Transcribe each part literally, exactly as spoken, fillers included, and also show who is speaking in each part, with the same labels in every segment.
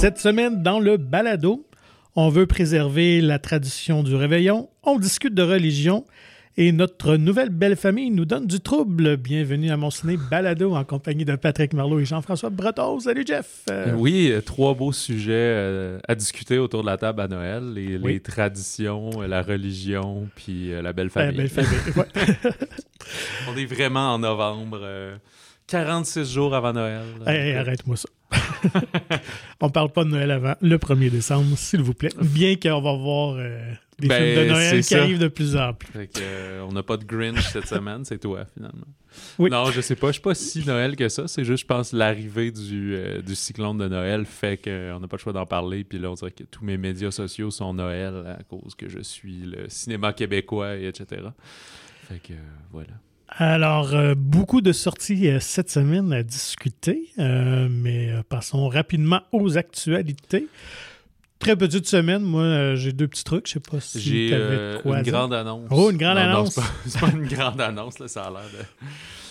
Speaker 1: Cette semaine, dans le balado, on veut préserver la tradition du réveillon, on discute de religion et notre nouvelle belle famille nous donne du trouble. Bienvenue à mon ciné balado en compagnie de Patrick Marleau et Jean-François Breton. Salut Jeff! Euh...
Speaker 2: Oui, trois beaux sujets euh, à discuter autour de la table à Noël. Les, oui. les traditions, la religion, puis euh, la belle famille.
Speaker 1: La belle famille, ouais.
Speaker 2: On est vraiment en novembre, euh, quarante-six jours avant Noël.
Speaker 1: Hey, hey, arrête-moi ça. On parle pas de Noël avant le premier décembre, s'il vous plaît. Bien qu'on va voir euh, des
Speaker 2: ben,
Speaker 1: films de Noël qui
Speaker 2: ça.
Speaker 1: arrivent de plus en plus.
Speaker 2: Fait que, euh, on n'a pas de Grinch cette semaine, c'est toi, finalement.
Speaker 1: Oui.
Speaker 2: Non, je sais pas. Je suis pas si Noël que ça. C'est juste, je pense, l'arrivée du, euh, du cyclone de Noël fait qu'on n'a pas le choix d'en parler. Puis là, on dirait que tous mes médias sociaux sont Noël à cause que je suis le cinéma québécois, et cetera. Fait que, euh, voilà.
Speaker 1: Alors, euh, beaucoup de sorties euh, cette semaine à discuter, euh, mais euh, passons rapidement aux actualités. Très petite semaine, moi, euh, j'ai deux petits trucs, je sais pas si
Speaker 2: j'ai
Speaker 1: t'avais
Speaker 2: euh,
Speaker 1: de quoi
Speaker 2: une
Speaker 1: dire.
Speaker 2: grande annonce.
Speaker 1: Oh, une grande
Speaker 2: non,
Speaker 1: annonce!
Speaker 2: Non, c'est pas, c'est pas une grande annonce, là, ça a l'air de...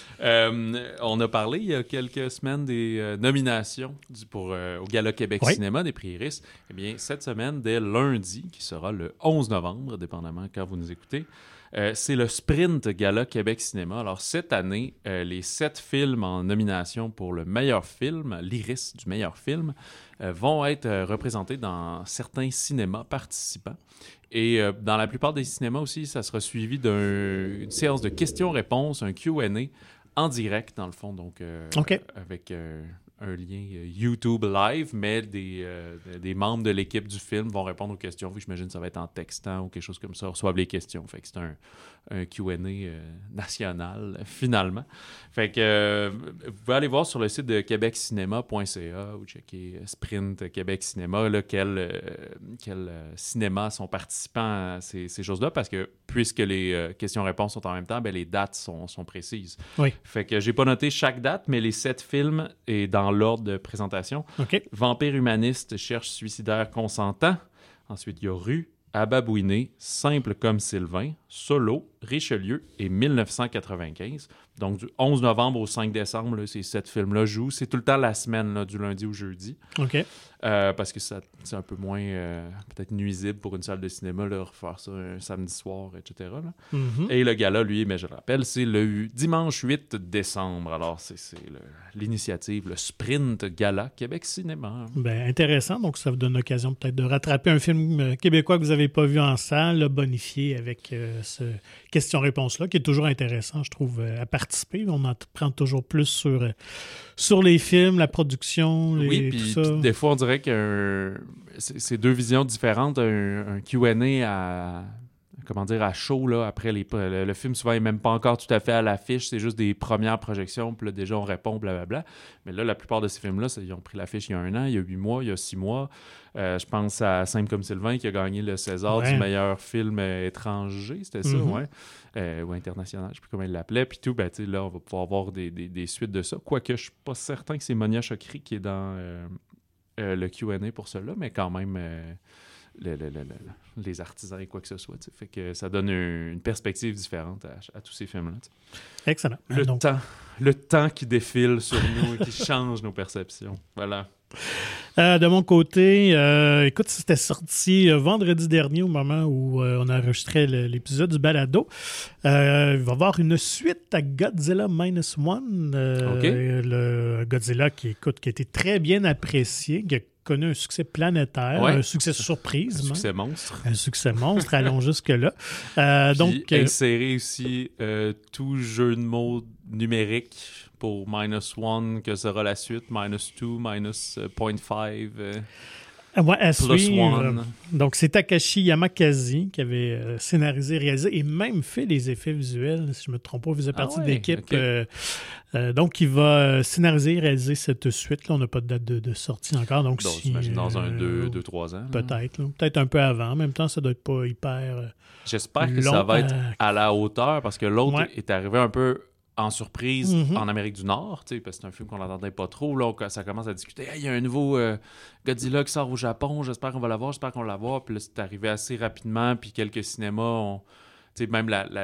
Speaker 2: Euh, on a parlé il y a quelques semaines des euh, nominations du, pour, euh, au Gala Québec
Speaker 1: oui.
Speaker 2: Cinéma des prix Iris. Eh bien, cette semaine, dès lundi, qui sera le onze novembre, dépendamment quand vous nous écoutez, Euh, c'est le Sprint Gala Québec Cinéma. Alors, cette année, euh, les sept films en nomination pour le meilleur film, l'Iris du meilleur film, euh, vont être euh, représentés dans certains cinémas participants. Et euh, dans la plupart des cinémas aussi, ça sera suivi d'une séance de questions-réponses, un Q and A en direct, dans le fond, donc euh,
Speaker 1: okay.
Speaker 2: avec... Euh, un lien YouTube live, mais des, euh, des membres de l'équipe du film vont répondre aux questions. J'imagine que ça va être en textant ou quelque chose comme ça, reçoivent les questions. Fait que c'est un, un Q and A euh, national, finalement. Fait que euh, vous pouvez aller voir sur le site de québec cinéma point c a ou checker Sprint Québec Cinéma, là, quel, euh, quel euh, cinéma sont participants à ces, ces choses-là, parce que puisque les euh, questions-réponses sont en même temps, ben, les dates sont, sont précises.
Speaker 1: Oui.
Speaker 2: Fait que j'ai pas noté chaque date, mais les sept films et dans l'ordre de présentation.
Speaker 1: Okay.
Speaker 2: Vampire humaniste, cherche suicidaire consentant. Ensuite, il y a Rue, Ababouiné, Simple comme Sylvain, Solo, Richelieu et dix-neuf cent quatre-vingt-quinze. Donc, du onze novembre au cinq décembre, là, ces sept films-là jouent. C'est tout le temps la semaine, là, du lundi au jeudi.
Speaker 1: OK.
Speaker 2: Euh, parce que ça, c'est un peu moins euh, peut-être nuisible pour une salle de cinéma, là, refaire ça un samedi soir, et cetera. Là.
Speaker 1: Mm-hmm.
Speaker 2: Et le gala, lui, mais je le rappelle, c'est le dimanche huit décembre. Alors, c'est, c'est le, l'initiative, le Sprint Gala Québec Cinéma.
Speaker 1: Ben, intéressant. Donc, ça vous donne l'occasion peut-être de rattraper un film euh, québécois que vous n'avez pas vu en salle, le bonifier avec euh, ce question-réponse-là, qui est toujours intéressant, je trouve, euh, à participer. On en prend toujours plus sur, euh, sur les films, la production, les,
Speaker 2: oui,
Speaker 1: tout
Speaker 2: puis,
Speaker 1: ça.
Speaker 2: Puis des fois, on dirait que c'est, c'est deux visions différentes. Un, un Q and A à... comment dire, à chaud, là, après les, le, le film, souvent, n'est même pas encore tout à fait à l'affiche, c'est juste des premières projections, puis là, déjà, on répond, blablabla. Mais là, la plupart de ces films-là, ça, ils ont pris l'affiche il y a un an, il y a huit mois, il y a six mois. Euh, je pense à Simple comme Sylvain, qui a gagné le César ouais. du meilleur film euh, étranger, c'était ça, mm-hmm. ouais. Euh, ou international, je ne sais plus comment il l'appelait, puis tout, ben, tu sais, là, on va pouvoir voir des, des, des suites de ça. Quoique, je ne suis pas certain que c'est Monia Chokri qui est dans euh, euh, le Q and A pour cela, mais quand même... Euh, Le, le, le, le, les artisans et quoi que ce soit. T'sais. Fait que ça donne une, une perspective différente à, à tous ces films-là. T'sais.
Speaker 1: Excellent.
Speaker 2: Le,
Speaker 1: Donc...
Speaker 2: temps, le temps qui défile sur nous et qui change nos perceptions. Voilà.
Speaker 1: Euh, de mon côté, euh, écoute, c'était sorti euh, vendredi dernier au moment où euh, on enregistrait le, l'épisode du balado. Euh, il va y avoir une suite à Godzilla Minus One. Euh,
Speaker 2: okay.
Speaker 1: Le Godzilla qui, écoute, qui a été très bien apprécié, qui a connu un succès planétaire, ouais. un succès surprise.
Speaker 2: Un succès monstre.
Speaker 1: Un succès monstre, allons jusque-là. Euh,
Speaker 2: Puis
Speaker 1: donc,
Speaker 2: insérer aussi euh, tout jeu de mots numérique pour Minus One, que sera la suite, Minus Two, Minus Point Five. Euh...
Speaker 1: Ouais, à
Speaker 2: Plus
Speaker 1: suivre.
Speaker 2: one.
Speaker 1: Donc, c'est Takashi Yamakazi qui avait euh, scénarisé, réalisé et même fait les effets visuels, si je ne me trompe pas, il faisait partie ah ouais, de l'équipe. Okay. Euh, euh, donc, il va scénariser et réaliser cette suite-là. On n'a pas de date de, de sortie encore. Donc,
Speaker 2: donc
Speaker 1: si,
Speaker 2: j'imagine dans un,
Speaker 1: euh,
Speaker 2: deux, deux, trois ans.
Speaker 1: Peut-être. Là. Peut-être un peu avant. En même temps, ça doit être pas hyper euh,
Speaker 2: J'espère que ça va être à la hauteur parce que l'autre ouais. est arrivé un peu en surprise mm-hmm. en Amérique du Nord, parce que c'est un film qu'on n'entendait pas trop. Là, on, ça commence à discuter. Il hey, y a un nouveau euh, Godzilla qui sort au Japon. J'espère qu'on va l'avoir. J'espère qu'on va l'avoir. Puis là, c'est arrivé assez rapidement. Puis quelques cinémas, ont, même la, la,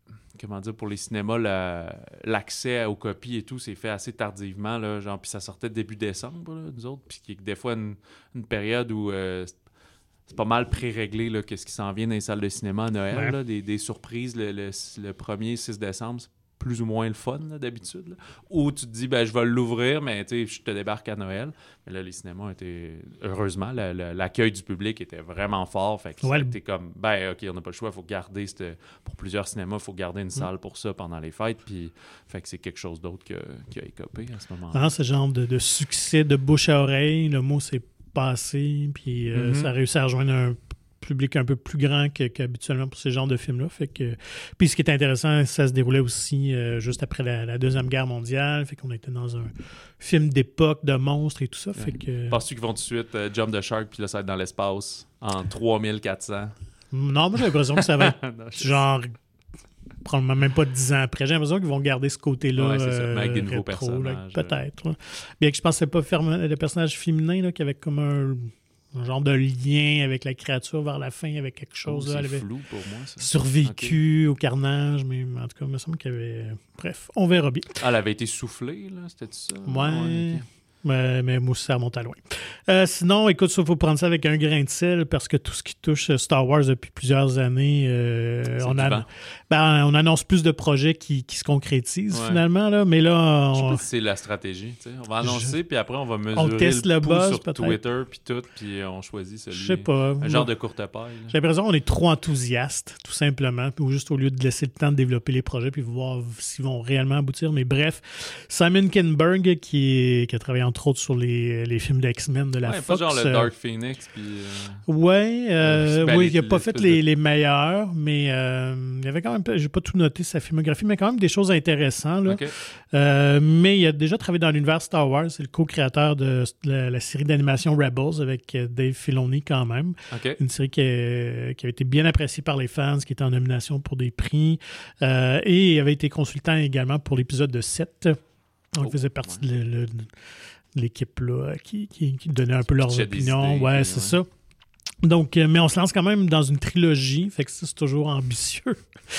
Speaker 2: comment dire, pour les cinémas, la, l'accès aux copies et tout, c'est fait assez tardivement, là, genre, puis ça sortait début décembre, là, nous autres, puis des fois, une, une période où euh, c'est pas mal pré-réglé, là, qu'est-ce qui s'en vient dans les salles de cinéma à Noël,
Speaker 1: Ouais.
Speaker 2: là, des, des surprises, le, le, le premier six décembre, c'est plus ou moins le fun, là, d'habitude, là. Ou tu te dis, ben, je vais l'ouvrir, mais tu sais, je te débarque à Noël. Mais là, les cinémas étaient, heureusement, la, la, l'accueil du public était vraiment fort. Fait que
Speaker 1: Ouais.
Speaker 2: c'était comme, ben, OK, on n'a pas le choix, il faut garder, cette, pour plusieurs cinémas, il faut garder une salle pour ça pendant les fêtes. Puis, fait que c'est quelque chose d'autre que, qui a écopé à ce moment-là.
Speaker 1: Ah, ce genre de, de succès de bouche à oreille, le mot s'est passé, puis euh,
Speaker 2: Mhm.
Speaker 1: ça a réussi à rejoindre un public un peu plus grand que, qu'habituellement pour ce genre de films-là. Fait que, puis ce qui est intéressant, ça se déroulait aussi euh, juste après la, la Deuxième Guerre mondiale. Fait qu'on était dans un film d'époque, de monstres et tout ça. Fait que,
Speaker 2: Penses-tu qu'ils vont tout de suite euh, jump the shark, puis là, ça va être dans l'espace en trois mille quatre cents?
Speaker 1: non, moi j'ai l'impression que ça va être
Speaker 2: Non, je-
Speaker 1: genre probablement même pas dix ans après. J'ai l'impression qu'ils vont garder ce côté-là.
Speaker 2: Ouais, c'est ça,
Speaker 1: euh,
Speaker 2: mais avec des nouveaux
Speaker 1: rétro, là,
Speaker 2: personnages,
Speaker 1: peut-être. là. Bien que je pensais pas faire le personnage féminin là, qui avait comme un, un genre de lien avec la créature vers la fin, avec quelque
Speaker 2: Oh,
Speaker 1: chose. là,
Speaker 2: c'est
Speaker 1: elle avait
Speaker 2: flou pour moi, ça.
Speaker 1: survécu au carnage, mais en tout cas, il me semble qu'il y avait. Bref, on verra bien.
Speaker 2: Ah, elle avait été soufflée, là, c'était ça?
Speaker 1: Ouais.
Speaker 2: ok.
Speaker 1: Mais, mais moi aussi, ça remonte à loin. Euh, sinon, écoute, il faut prendre ça avec un grain de sel parce que tout ce qui touche Star Wars depuis plusieurs années, euh,
Speaker 2: C'est
Speaker 1: on,
Speaker 2: du
Speaker 1: a,
Speaker 2: vent.
Speaker 1: ben, on annonce plus de projets qui, qui se concrétisent
Speaker 2: Ouais.
Speaker 1: finalement. Là, mais là,
Speaker 2: Je sais
Speaker 1: on,
Speaker 2: pas si c'est la stratégie. tu sais. On va annoncer, puis après, on va mesurer
Speaker 1: On teste le
Speaker 2: pouls
Speaker 1: buzz,
Speaker 2: sur
Speaker 1: peut-être.
Speaker 2: Twitter, puis tout, puis on choisit celui...
Speaker 1: je sais pas.
Speaker 2: Un genre de courte paille.
Speaker 1: J'ai l'impression qu'on est trop enthousiaste, tout simplement, ou juste au lieu de laisser le temps de développer les projets puis voir s'ils vont réellement aboutir. Mais bref, Simon Kinberg, qui, est, qui a travaillé entre autres sur les, les films d'X-Men de la
Speaker 2: Ouais,
Speaker 1: Fox.
Speaker 2: pas genre le
Speaker 1: euh,
Speaker 2: Dark Phoenix, puis... euh,
Speaker 1: Ouais, euh,
Speaker 2: Euh,
Speaker 1: oui, il n'a pas
Speaker 2: l'espèce
Speaker 1: fait les,
Speaker 2: de-
Speaker 1: les meilleurs, mais euh, il y avait quand même, pas- j'ai pas tout noté sa filmographie, mais quand même des choses intéressantes. Là.
Speaker 2: OK.
Speaker 1: Euh, mais il a déjà travaillé dans l'univers Star Wars, c'est le co-créateur de la, la série d'animation Rebels avec euh, Dave Filoni quand même.
Speaker 2: OK.
Speaker 1: Une série qui, a- qui avait été bien appréciée par les fans, qui était en nomination pour des prix, euh, et il avait été consultant également pour l'épisode de sept. Donc,
Speaker 2: Oh,
Speaker 1: il faisait partie
Speaker 2: ouais.
Speaker 1: de, le- de l'équipe là, qui, qui, qui donnait un peu leurs
Speaker 2: pitchait des
Speaker 1: opinions.
Speaker 2: idées,
Speaker 1: Ouais,
Speaker 2: puis,
Speaker 1: c'est
Speaker 2: ouais.
Speaker 1: ça. Donc, euh, mais on se lance quand même dans une trilogie, fait que ça, c'est toujours ambitieux.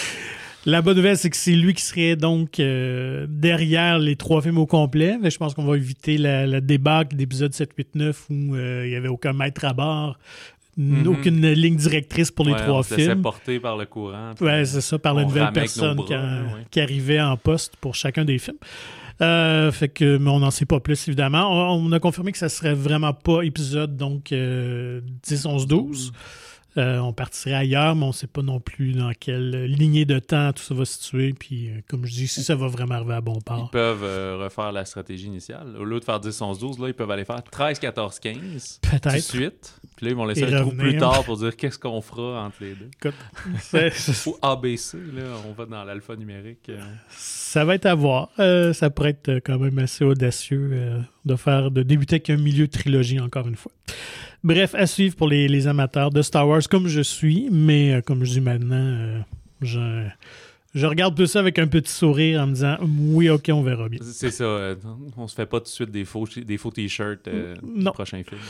Speaker 1: La bonne nouvelle, c'est que c'est lui qui serait donc euh, derrière les trois films au complet. Fait que je pense qu'on va éviter la, la débâcle d'épisode sept, huit, neuf où euh, il n'y avait aucun maître à bord, n-
Speaker 2: Mhm.
Speaker 1: aucune ligne directrice pour les
Speaker 2: Ouais,
Speaker 1: trois
Speaker 2: on se laissait
Speaker 1: films.
Speaker 2: porter par le courant. puis,
Speaker 1: Ouais,
Speaker 2: euh,
Speaker 1: c'est ça, par la
Speaker 2: on
Speaker 1: nouvelle
Speaker 2: ramait avec nos
Speaker 1: personne
Speaker 2: bras,
Speaker 1: qui, a-
Speaker 2: là, ouais.
Speaker 1: qui arrivait en poste pour chacun des films. Euh, fait que, mais on n'en sait pas plus, évidemment. On, on a confirmé que ça serait vraiment pas épisode, donc euh, dix, onze, douze. Euh, on partirait ailleurs, mais on ne sait pas non plus dans quelle lignée de temps tout ça va se situer. Puis, euh, comme je dis, si ça va vraiment arriver à bon
Speaker 2: Ils
Speaker 1: port.
Speaker 2: peuvent euh, refaire la stratégie initiale. Au lieu de faire dix, onze, douze, là, ils peuvent aller faire treize, quatorze, quinze tout de
Speaker 1: Peut-être.
Speaker 2: suite. Puis là, ils vont laisser
Speaker 1: Et
Speaker 2: un trou
Speaker 1: revenir.
Speaker 2: plus tard pour dire qu'est-ce qu'on fera entre les deux.
Speaker 1: Écoute, c'est- c'est-
Speaker 2: Ou A B C, là, on va dans l'alpha numérique. euh.
Speaker 1: ça va être à voir. Euh, ça pourrait être euh, quand même assez audacieux euh, de faire, de débuter avec un milieu de trilogie, encore une fois. Bref, à suivre pour les, les amateurs de Star Wars comme je suis, mais euh, comme je dis maintenant, euh, je, je regarde tout ça avec un petit sourire en me disant oui, ok, on verra bien.
Speaker 2: C'est ça. euh, on se fait pas tout de suite des faux, des faux t-shirts euh, du
Speaker 1: Non.
Speaker 2: prochain film.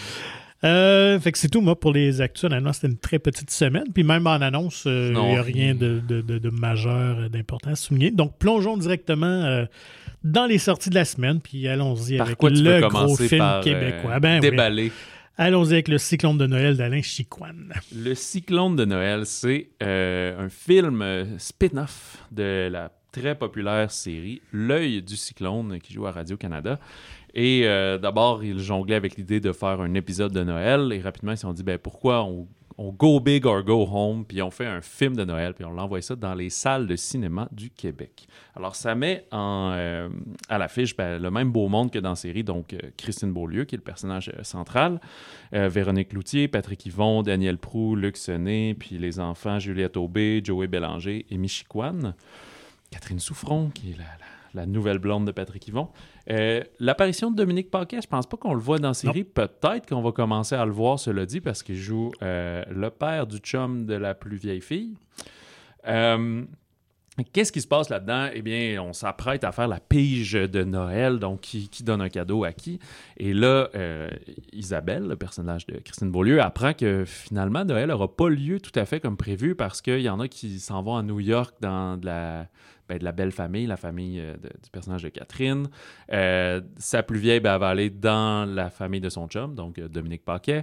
Speaker 1: Euh, fait que c'est tout, moi, pour les actus. Honnêtement, c'était une très petite semaine. Puis même en annonce, euh, il
Speaker 2: Non.
Speaker 1: n'y a rien de, de, de, de majeur, euh, d'important à souligner. Donc, plongeons directement euh, dans les sorties de la semaine. Puis allons-y
Speaker 2: Par
Speaker 1: avec
Speaker 2: quoi tu
Speaker 1: le
Speaker 2: veux
Speaker 1: gros
Speaker 2: commencer
Speaker 1: film
Speaker 2: par euh,
Speaker 1: québécois. Ben oui.
Speaker 2: déballer?
Speaker 1: Allons-y avec le Cyclone de Noël d'Alain Chicoine.
Speaker 2: Le Cyclone de Noël, c'est euh, un film euh, spin-off de la très populaire série L'œil du cyclone qui joue à Radio-Canada. Et euh, d'abord, ils jonglaient avec l'idée de faire un épisode de Noël et rapidement, ils se sont dit ben, pourquoi on, on go big or go home, puis on fait un film de Noël, puis on l'envoie ça dans les salles de cinéma du Québec. Alors, ça met en, euh, à l'affiche ben, le même beau monde que dans la série, donc euh, Christine Beaulieu, qui est le personnage euh, central, euh, Véronique Loutier, Patrick Yvon, Daniel Proulx, Luc Sonnet, puis les enfants Juliette Aubé, Joey Bélanger et Michiquan. Catherine Souffron, qui est la, la, la nouvelle blonde de Patrick Yvon. Euh, l'apparition de Dominique Paquet, je pense pas qu'on le voit dans la série. Non. Peut-être qu'on va commencer à le voir, cela dit, parce qu'il joue euh, le père du chum de la plus vieille fille. Euh, Qu'est-ce qui se passe là-dedans? Eh bien, on s'apprête à faire la pige de Noël, donc qui, qui donne un cadeau à qui? Et là, euh, Isabelle, le personnage de Christine Beaulieu, apprend que finalement, Noël n'aura pas lieu tout à fait comme prévu parce qu'il y en a qui s'en vont à New York dans de la, ben, de la belle famille, la famille de, du personnage de Catherine. Euh, sa plus vieille, ben, elle va aller dans la famille de son chum, donc Dominique Paquet.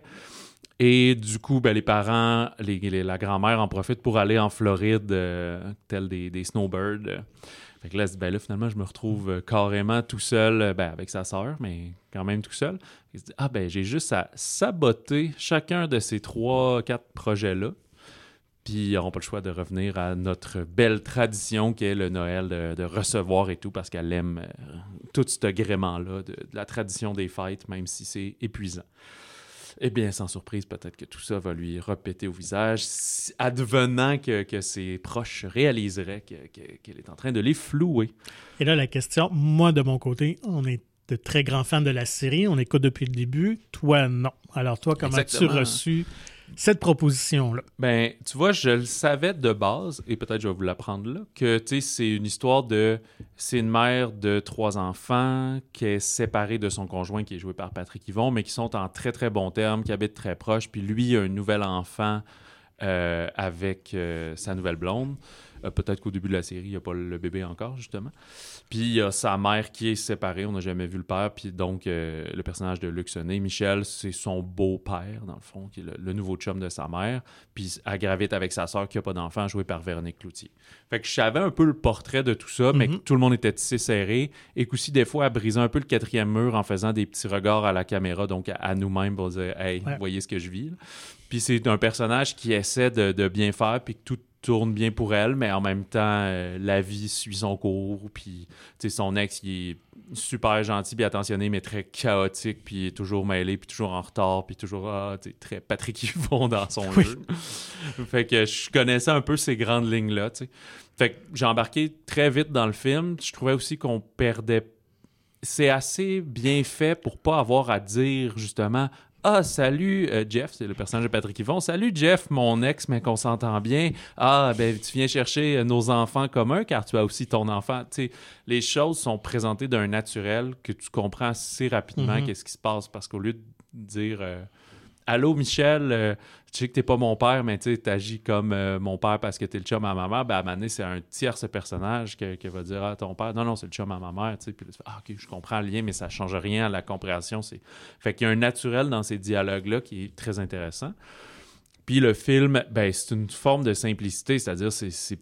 Speaker 2: Et du coup, ben, les parents, les, les, la grand-mère en profite pour aller en Floride, euh, tel des, des snowbirds. Fait que là, ben, là, finalement, je me retrouve euh, carrément tout seul, ben, avec sa sœur, mais quand même tout seul. Il se dit, ah ben, j'ai juste à saboter chacun de ces trois, quatre projets-là. Puis ils n'auront pas le choix de revenir à notre belle tradition qui est le Noël, de, de recevoir et tout, parce qu'elle aime euh, tout ce gréement-là de, de la tradition des fêtes, même si c'est épuisant. Eh bien, sans surprise, peut-être que tout ça va lui repéter au visage, advenant que, que ses proches réaliseraient que, que, qu'elle est en train de les flouer.
Speaker 1: Et là, la question, moi, de mon côté, on est de très grands fans de la série, on écoute depuis le début. Toi, non. Alors toi, comment Exactement. as-tu reçu cette proposition-là?
Speaker 2: Ben, tu vois, je le savais de base, et peut-être je vais vous l'apprendre là, que, tu sais, c'est une histoire de... C'est une mère de trois enfants qui est séparée de son conjoint, qui est joué par Patrick Yvon, mais qui sont en très, très bons termes, qui habitent très proches, puis lui a un nouvel enfant euh, avec euh, sa nouvelle blonde. Euh, peut-être qu'au début de la série, il n'y a pas le bébé encore, justement. Puis il y a sa mère qui est séparée, on n'a jamais vu le père. Puis donc, euh, le personnage de Luc Sonnet, Michel, c'est son beau-père, dans le fond, qui est le, le nouveau chum de sa mère. Puis elle gravite avec sa sœur qui n'a pas d'enfant, jouée par Véronique Cloutier. Fait que je savais un peu le portrait de tout ça, mm-hmm. mais que tout le monde était tissé serré. Et qu'aussi, des fois, elle brisait un peu le quatrième mur en faisant des petits regards à la caméra, donc à, à nous-mêmes, pour dire « Hey, ouais. voyez ce que je vis. » Puis c'est un personnage qui essaie de, de bien faire, puis que tout tourne bien pour elle, mais en même temps, euh, la vie suit son cours. Puis, tu sais, son ex, il est super gentil, puis attentionné, mais très chaotique, puis il est toujours mêlé, puis toujours en retard, puis toujours, ah, tu sais, très Patrick Yvon dans son oui. jeu. Fait que je connaissais un peu ces grandes lignes-là, tu sais. Fait que j'ai embarqué très vite dans le film. Je trouvais aussi qu'on perdait... C'est assez bien fait pour pas avoir à dire, justement... Ah, salut, euh, Jeff, c'est le personnage de Patrick Yvon. Salut, Jeff, mon ex, mais qu'on s'entend bien. Ah, ben, tu viens chercher nos enfants communs, car tu as aussi ton enfant. Tu sais, les choses sont présentées d'un naturel que tu comprends assez rapidement mm-hmm. qu'est-ce qui se passe. Parce qu'au lieu de dire euh, Allô, Michel, euh, tu sais que t'es pas mon père, mais tu agis comme euh, mon père parce que t'es le chum à ma mère, ben, à un moment donné, c'est un tiers ce personnage qui va dire Ah, ton père, non, non, c'est le chum à ma mère. Puis là, tu fais, ah, ok, je comprends le lien, mais ça change rien à la compréhension. C'est... Fait qu'il y a un naturel dans ces dialogues-là qui est très intéressant. Puis le film, ben, c'est une forme de simplicité, c'est-à-dire, c'est, c'est,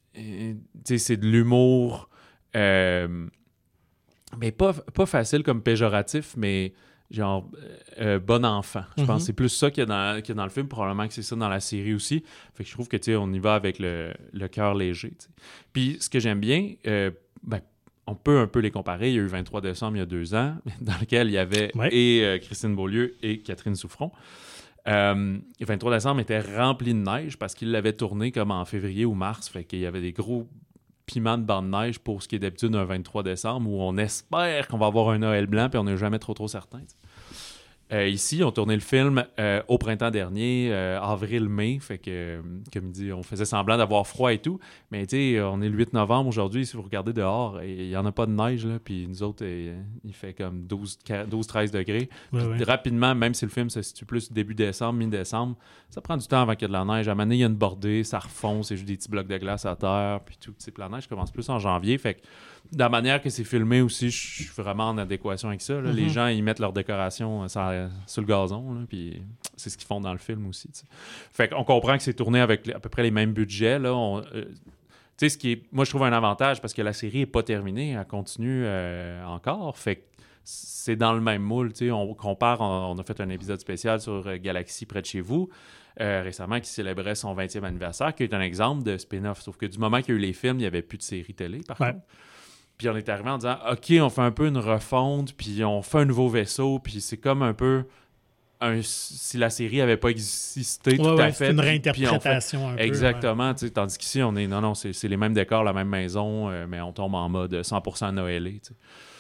Speaker 2: c'est de l'humour, euh, mais pas, pas facile comme péjoratif, mais. Genre, euh, bon enfant. Je mm-hmm. pense que c'est plus ça qu'il y, a dans, qu'il y a dans le film. Probablement que c'est ça dans la série aussi. Fait que je trouve que, tu sais, on y va avec le, le cœur léger, t'sais. Puis, ce que j'aime bien, euh, ben, on peut un peu les comparer. Il y a eu vingt-trois décembre, il y a deux ans, dans lequel il y avait ouais. et euh, Christine Beaulieu et Catherine Souffron. Euh, le vingt-trois décembre était rempli de neige parce qu'il l'avait tourné comme en février ou mars. Fait qu'il y avait des gros... piment de bande de neige pour ce qui est d'habitude un vingt-trois décembre où on espère qu'on va avoir un Noël blanc puis on n'est jamais trop trop certain. Euh, ici, on tournait le film euh, au printemps dernier, euh, avril-mai, fait que, euh, comme il dit, on faisait semblant d'avoir froid et tout, mais tu sais, on est le huit novembre aujourd'hui, si vous regardez dehors, il n'y en a pas de neige, là, puis nous autres, euh, il fait comme douze treize degrés. Ouais, ouais. Rapidement, même si le film se situe plus début décembre, mi-décembre, ça prend du temps avant qu'il y ait de la neige. À un moment donné, il y a une bordée, ça refond, c'est juste des petits blocs de glace à terre, puis tout. Puis la neige commence plus en janvier, fait que de la manière que c'est filmé aussi, je suis vraiment en adéquation avec ça. Là. Mm-hmm. Les gens, ils mettent leur décoration sur, sur le gazon, puis c'est ce qu'ils font dans le film aussi. T'sais. Fait qu'on comprend que c'est tourné avec à peu près les mêmes budgets. Là. On, euh, tu sais, ce qui est, moi, je trouve un avantage parce que la série n'est pas terminée, elle continue euh, encore. Fait que c'est dans le même moule. Tu sais, on compare, on, on a fait un épisode spécial sur euh, Galaxy près de chez vous. Euh, récemment, qui célébrait son vingtième anniversaire, qui est un exemple de spin-off. Sauf que du moment qu'il y a eu les films, il n'y avait plus de série télé, par ouais. contre. Puis on est arrivé en disant, OK, on fait un peu une refonte, puis on fait un nouveau vaisseau, puis c'est comme un peu un, si la série n'avait pas existé
Speaker 1: ouais,
Speaker 2: tout
Speaker 1: ouais,
Speaker 2: à fait.
Speaker 1: C'est une réinterprétation fait, un
Speaker 2: exactement,
Speaker 1: peu. Ouais.
Speaker 2: Tandis qu'ici, on est, non, non, c'est, c'est les mêmes décors, la même maison, euh, mais on tombe en mode cent pour cent noëlé. T'sais.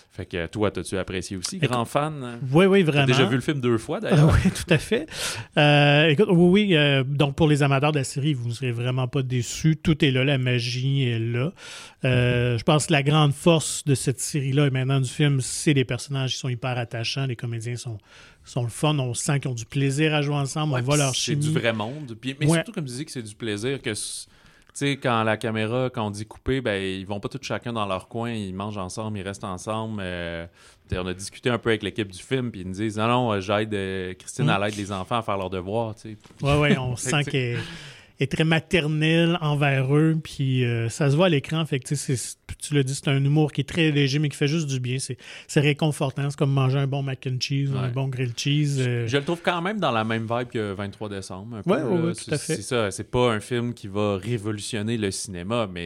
Speaker 2: Fait que toi, t'as-tu apprécié aussi? Grand écoute, fan?
Speaker 1: Oui, oui, vraiment.
Speaker 2: T'as déjà vu le film deux fois, d'ailleurs?
Speaker 1: Oui, tout à fait. Euh, écoute, oui, oui. Euh, donc, pour les amateurs de la série, vous ne serez vraiment pas déçus. Tout est là, la magie est là. Euh, je pense que la grande force de cette série-là et maintenant du film, c'est les personnages qui sont hyper attachants. Les comédiens sont, sont le fun. On sent qu'ils ont du plaisir à jouer ensemble.
Speaker 2: Ouais,
Speaker 1: on voit leur chimie.
Speaker 2: C'est du vrai monde. Puis, mais
Speaker 1: ouais.
Speaker 2: surtout, comme tu dis, que c'est du plaisir que... Tu sais, quand la caméra, quand on dit couper, ben ils vont pas tous chacun dans leur coin, ils mangent ensemble, ils restent ensemble. Euh, on a discuté un peu avec l'équipe du film, puis ils nous disent non, non, j'aide euh, Christine mm. à l'aide des enfants à faire leurs devoirs. Tu sais.
Speaker 1: Oui, oui, on sent qu'elle est très maternelle envers eux, puis euh, ça se voit à l'écran. Fait que, c'est, tu l'as dit, c'est un humour qui est très léger, mais qui fait juste du bien. C'est, c'est réconfortant. C'est comme manger un bon mac and cheese, ouais. un bon grilled cheese. Euh...
Speaker 2: Je, je le trouve quand même dans la même vibe que vingt-trois décembre.
Speaker 1: Oui, oui, ouais, tout à fait.
Speaker 2: C'est ça. C'est pas un film qui va révolutionner le cinéma, mais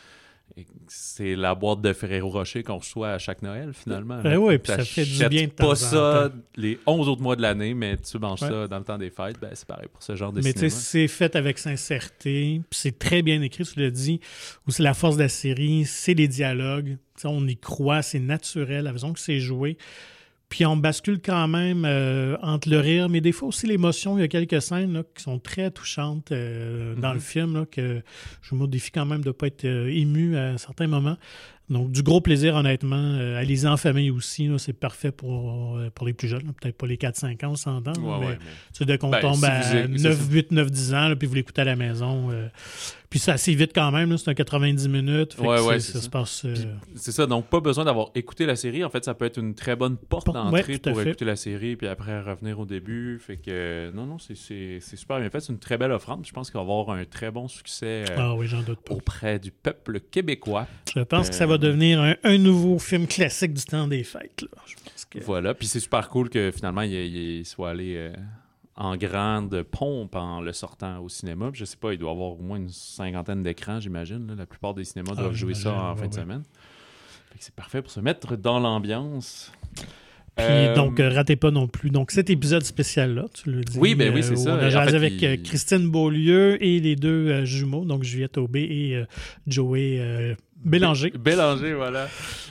Speaker 2: c'est la boîte de Ferrero Rocher qu'on reçoit à chaque Noël, finalement.
Speaker 1: Ben oui, puis ça fait du bien de temps
Speaker 2: pas
Speaker 1: en
Speaker 2: ça
Speaker 1: temps.
Speaker 2: Les onze autres mois de l'année, mais tu manges ouais. ça dans le temps des fêtes, ben c'est pareil pour ce genre de
Speaker 1: mais
Speaker 2: cinéma.
Speaker 1: Mais tu sais, c'est fait avec sincérité, puis c'est très bien écrit, tu l'as dit. Ou c'est la force de la série, c'est les dialogues. T'sais, on y croit, c'est naturel, la façon que c'est joué. Puis on bascule quand même euh, entre le rire, mais des fois aussi l'émotion. Il y a quelques scènes là, qui sont très touchantes euh, mm-hmm. dans le film, là, que je me défie quand même de ne pas être euh, ému à certains moments. Donc, du gros plaisir, honnêtement. Euh, allez-y en famille aussi, là, c'est parfait pour, euh, pour les plus jeunes. Là. Peut-être pas les quatre cinq ans, on s'entend.
Speaker 2: Ouais,
Speaker 1: mais
Speaker 2: ouais, mais...
Speaker 1: c'est dès qu'on
Speaker 2: ben,
Speaker 1: tombe
Speaker 2: si
Speaker 1: à
Speaker 2: vous...
Speaker 1: neuf, huit, neuf, dix ans, là, puis vous l'écoutez à la maison. Euh... Puis c'est assez vite quand même, là, c'est un quatre-vingt-dix minutes. Fait
Speaker 2: ouais,
Speaker 1: que
Speaker 2: ouais,
Speaker 1: c'est,
Speaker 2: c'est
Speaker 1: ça,
Speaker 2: ça.
Speaker 1: se passe... Euh...
Speaker 2: Puis, c'est ça, donc pas besoin d'avoir écouté la série. En fait, ça peut être une très bonne porte
Speaker 1: Pour...
Speaker 2: d'entrée
Speaker 1: ouais,
Speaker 2: pour
Speaker 1: fait.
Speaker 2: écouter la série, puis après revenir au début. Fait que non, non, c'est, c'est, c'est super bien fait. C'est une très belle offrande. Je pense qu'il va avoir un très bon succès euh,
Speaker 1: ah, oui, j'en doute pas.
Speaker 2: auprès du peuple québécois.
Speaker 1: Je pense
Speaker 2: euh...
Speaker 1: que ça va devenir un, un nouveau film classique du temps des fêtes. Là. Je pense que...
Speaker 2: Voilà, puis c'est super cool que finalement il, il soit allé euh, en grande pompe en le sortant au cinéma. Puis je sais pas, il doit y avoir au moins une cinquantaine d'écrans, j'imagine. Là. La plupart des cinémas doivent ah, jouer ça en ouais, fin ouais. de semaine. Fait que c'est parfait pour se mettre dans l'ambiance.
Speaker 1: Puis
Speaker 2: euh...
Speaker 1: donc, euh, ratez pas non plus. Donc, cet épisode spécial-là, tu le dis.
Speaker 2: Oui, ben oui, c'est
Speaker 1: euh,
Speaker 2: ça.
Speaker 1: On a jasé
Speaker 2: en fait,
Speaker 1: avec
Speaker 2: il...
Speaker 1: euh, Christine Beaulieu et les deux euh, jumeaux, donc Juliette Aubé et euh, Joey euh, Bélanger.
Speaker 2: B- Bélanger, voilà.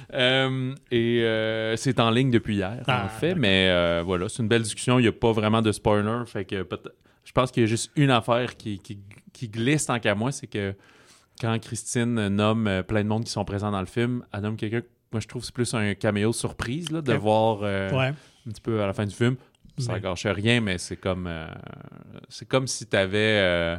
Speaker 2: Euh, et euh, c'est en ligne depuis hier, ah, en fait. D'accord. Mais euh, voilà, c'est une belle discussion. Il n'y a pas vraiment de spoiler. Fait que je pense qu'il y a juste une affaire qui, qui, qui glisse tant qu'à moi, c'est que quand Christine nomme plein de monde qui sont présents dans le film, elle nomme quelqu'un. Moi, je trouve que c'est plus un caméo surprise là, de okay. voir euh, ouais. un petit peu à la fin du film. Ça ne gâche rien, mais c'est comme euh, c'est comme si tu avais euh,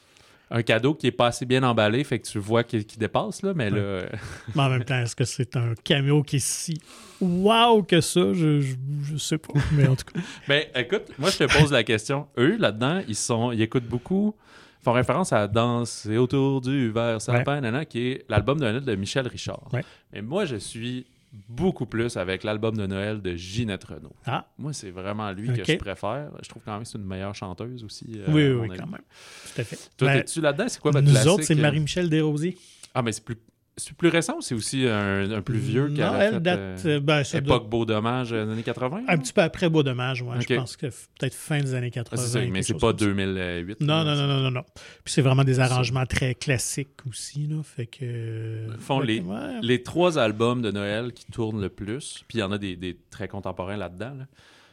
Speaker 2: un cadeau qui est pas assez bien emballé, fait que tu vois qu'il, qu'il dépasse, là, mais ouais. là...
Speaker 1: mais en même temps, est-ce que c'est un caméo qui est si wow que ça? Je, je, je sais pas, mais en tout cas...
Speaker 2: ben, écoute, moi, je te pose la question. Eux, là-dedans, ils sont, ils écoutent beaucoup... font référence à Danser autour du verre sapin, ouais. nana, qui est l'album de Noël de Michel Richard.
Speaker 1: Ouais.
Speaker 2: Et moi, je suis beaucoup plus avec l'album de Noël de Ginette Renault. Ah. Moi, c'est vraiment lui okay. que je préfère. Je trouve quand même que c'est une meilleure chanteuse aussi. Euh,
Speaker 1: oui, oui, quand même. Tout à fait.
Speaker 2: Toi, ben, es-tu là-dedans? C'est quoi votre
Speaker 1: nous
Speaker 2: classique?
Speaker 1: Nous autres, c'est Marie-Michel Desrosiers.
Speaker 2: Ah, mais c'est plus... C'est plus récent ou c'est aussi un, un plus vieux qui a fait
Speaker 1: date, euh, ben,
Speaker 2: époque
Speaker 1: de...
Speaker 2: Beau Dommage des années quatre-vingts?
Speaker 1: Un petit peu après Beau Dommage, ouais. Okay. Je pense que peut-être fin des années quatre-vingts. Ah, c'est ça,
Speaker 2: mais c'est pas deux mille huit.
Speaker 1: Non, non, non, non, non, non. Puis c'est vraiment des arrangements très classiques aussi, là. Fait que...
Speaker 2: Font les, ouais. les trois albums de Noël qui tournent le plus, puis il y en a des, des très contemporains là-dedans, là.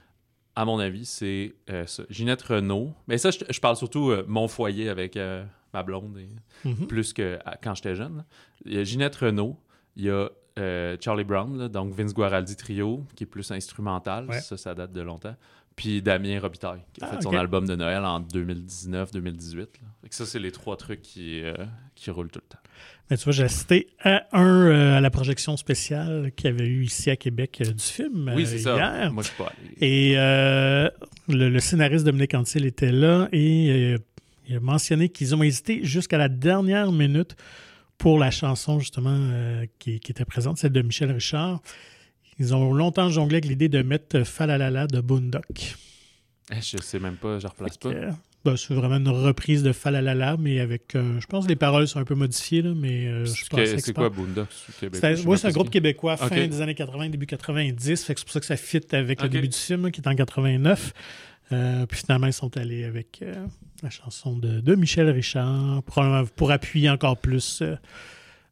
Speaker 2: À mon avis, c'est euh, ça. Ginette Renault. Mais ça, je, je parle surtout euh, Mon foyer avec euh, ma blonde, et, mm-hmm. plus que à, quand j'étais jeune. Là. Il y a Ginette Renault. Il y a euh, Charlie Brown, là, donc Vince Guaraldi Trio, qui est plus instrumental. Ouais. Ça, ça date de longtemps. Puis Damien Robitaille, qui a ah, fait son okay. album de Noël en deux mille dix-neuf deux mille dix-huit. Là. Fait que ça, c'est les trois trucs qui, euh, qui roulent tout le temps.
Speaker 1: Mais tu vois, j'ai assisté à un euh, à la projection spéciale qu'il y avait eu ici à Québec euh, du film
Speaker 2: oui, c'est
Speaker 1: euh, hier.
Speaker 2: Ça. Moi, je suis pas allé.
Speaker 1: Et euh, le, le scénariste Dominique Antil était là et euh, il a mentionné qu'ils ont hésité jusqu'à la dernière minute pour la chanson, justement, euh, qui, qui était présente, celle de Michel Richard. Ils ont longtemps jonglé avec l'idée de mettre Falalala de Boondock.
Speaker 2: Je sais même pas, je replace pas.
Speaker 1: Euh, ben, c'est vraiment une reprise de Falalala, mais avec, euh, je pense que les paroles sont un peu modifiées, là, mais euh, je suis pas
Speaker 2: C'est quoi Boondock?
Speaker 1: C'est, oui, c'est un groupe québécois, fin okay. des années quatre-vingts, début quatre-vingt-dix, fait que c'est pour ça que ça fit avec okay. le début du film, là, qui est en quatre-vingt-neuf. Euh, puis finalement, ils sont allés avec euh, la chanson de, de Michel Richard pour, pour appuyer encore plus euh,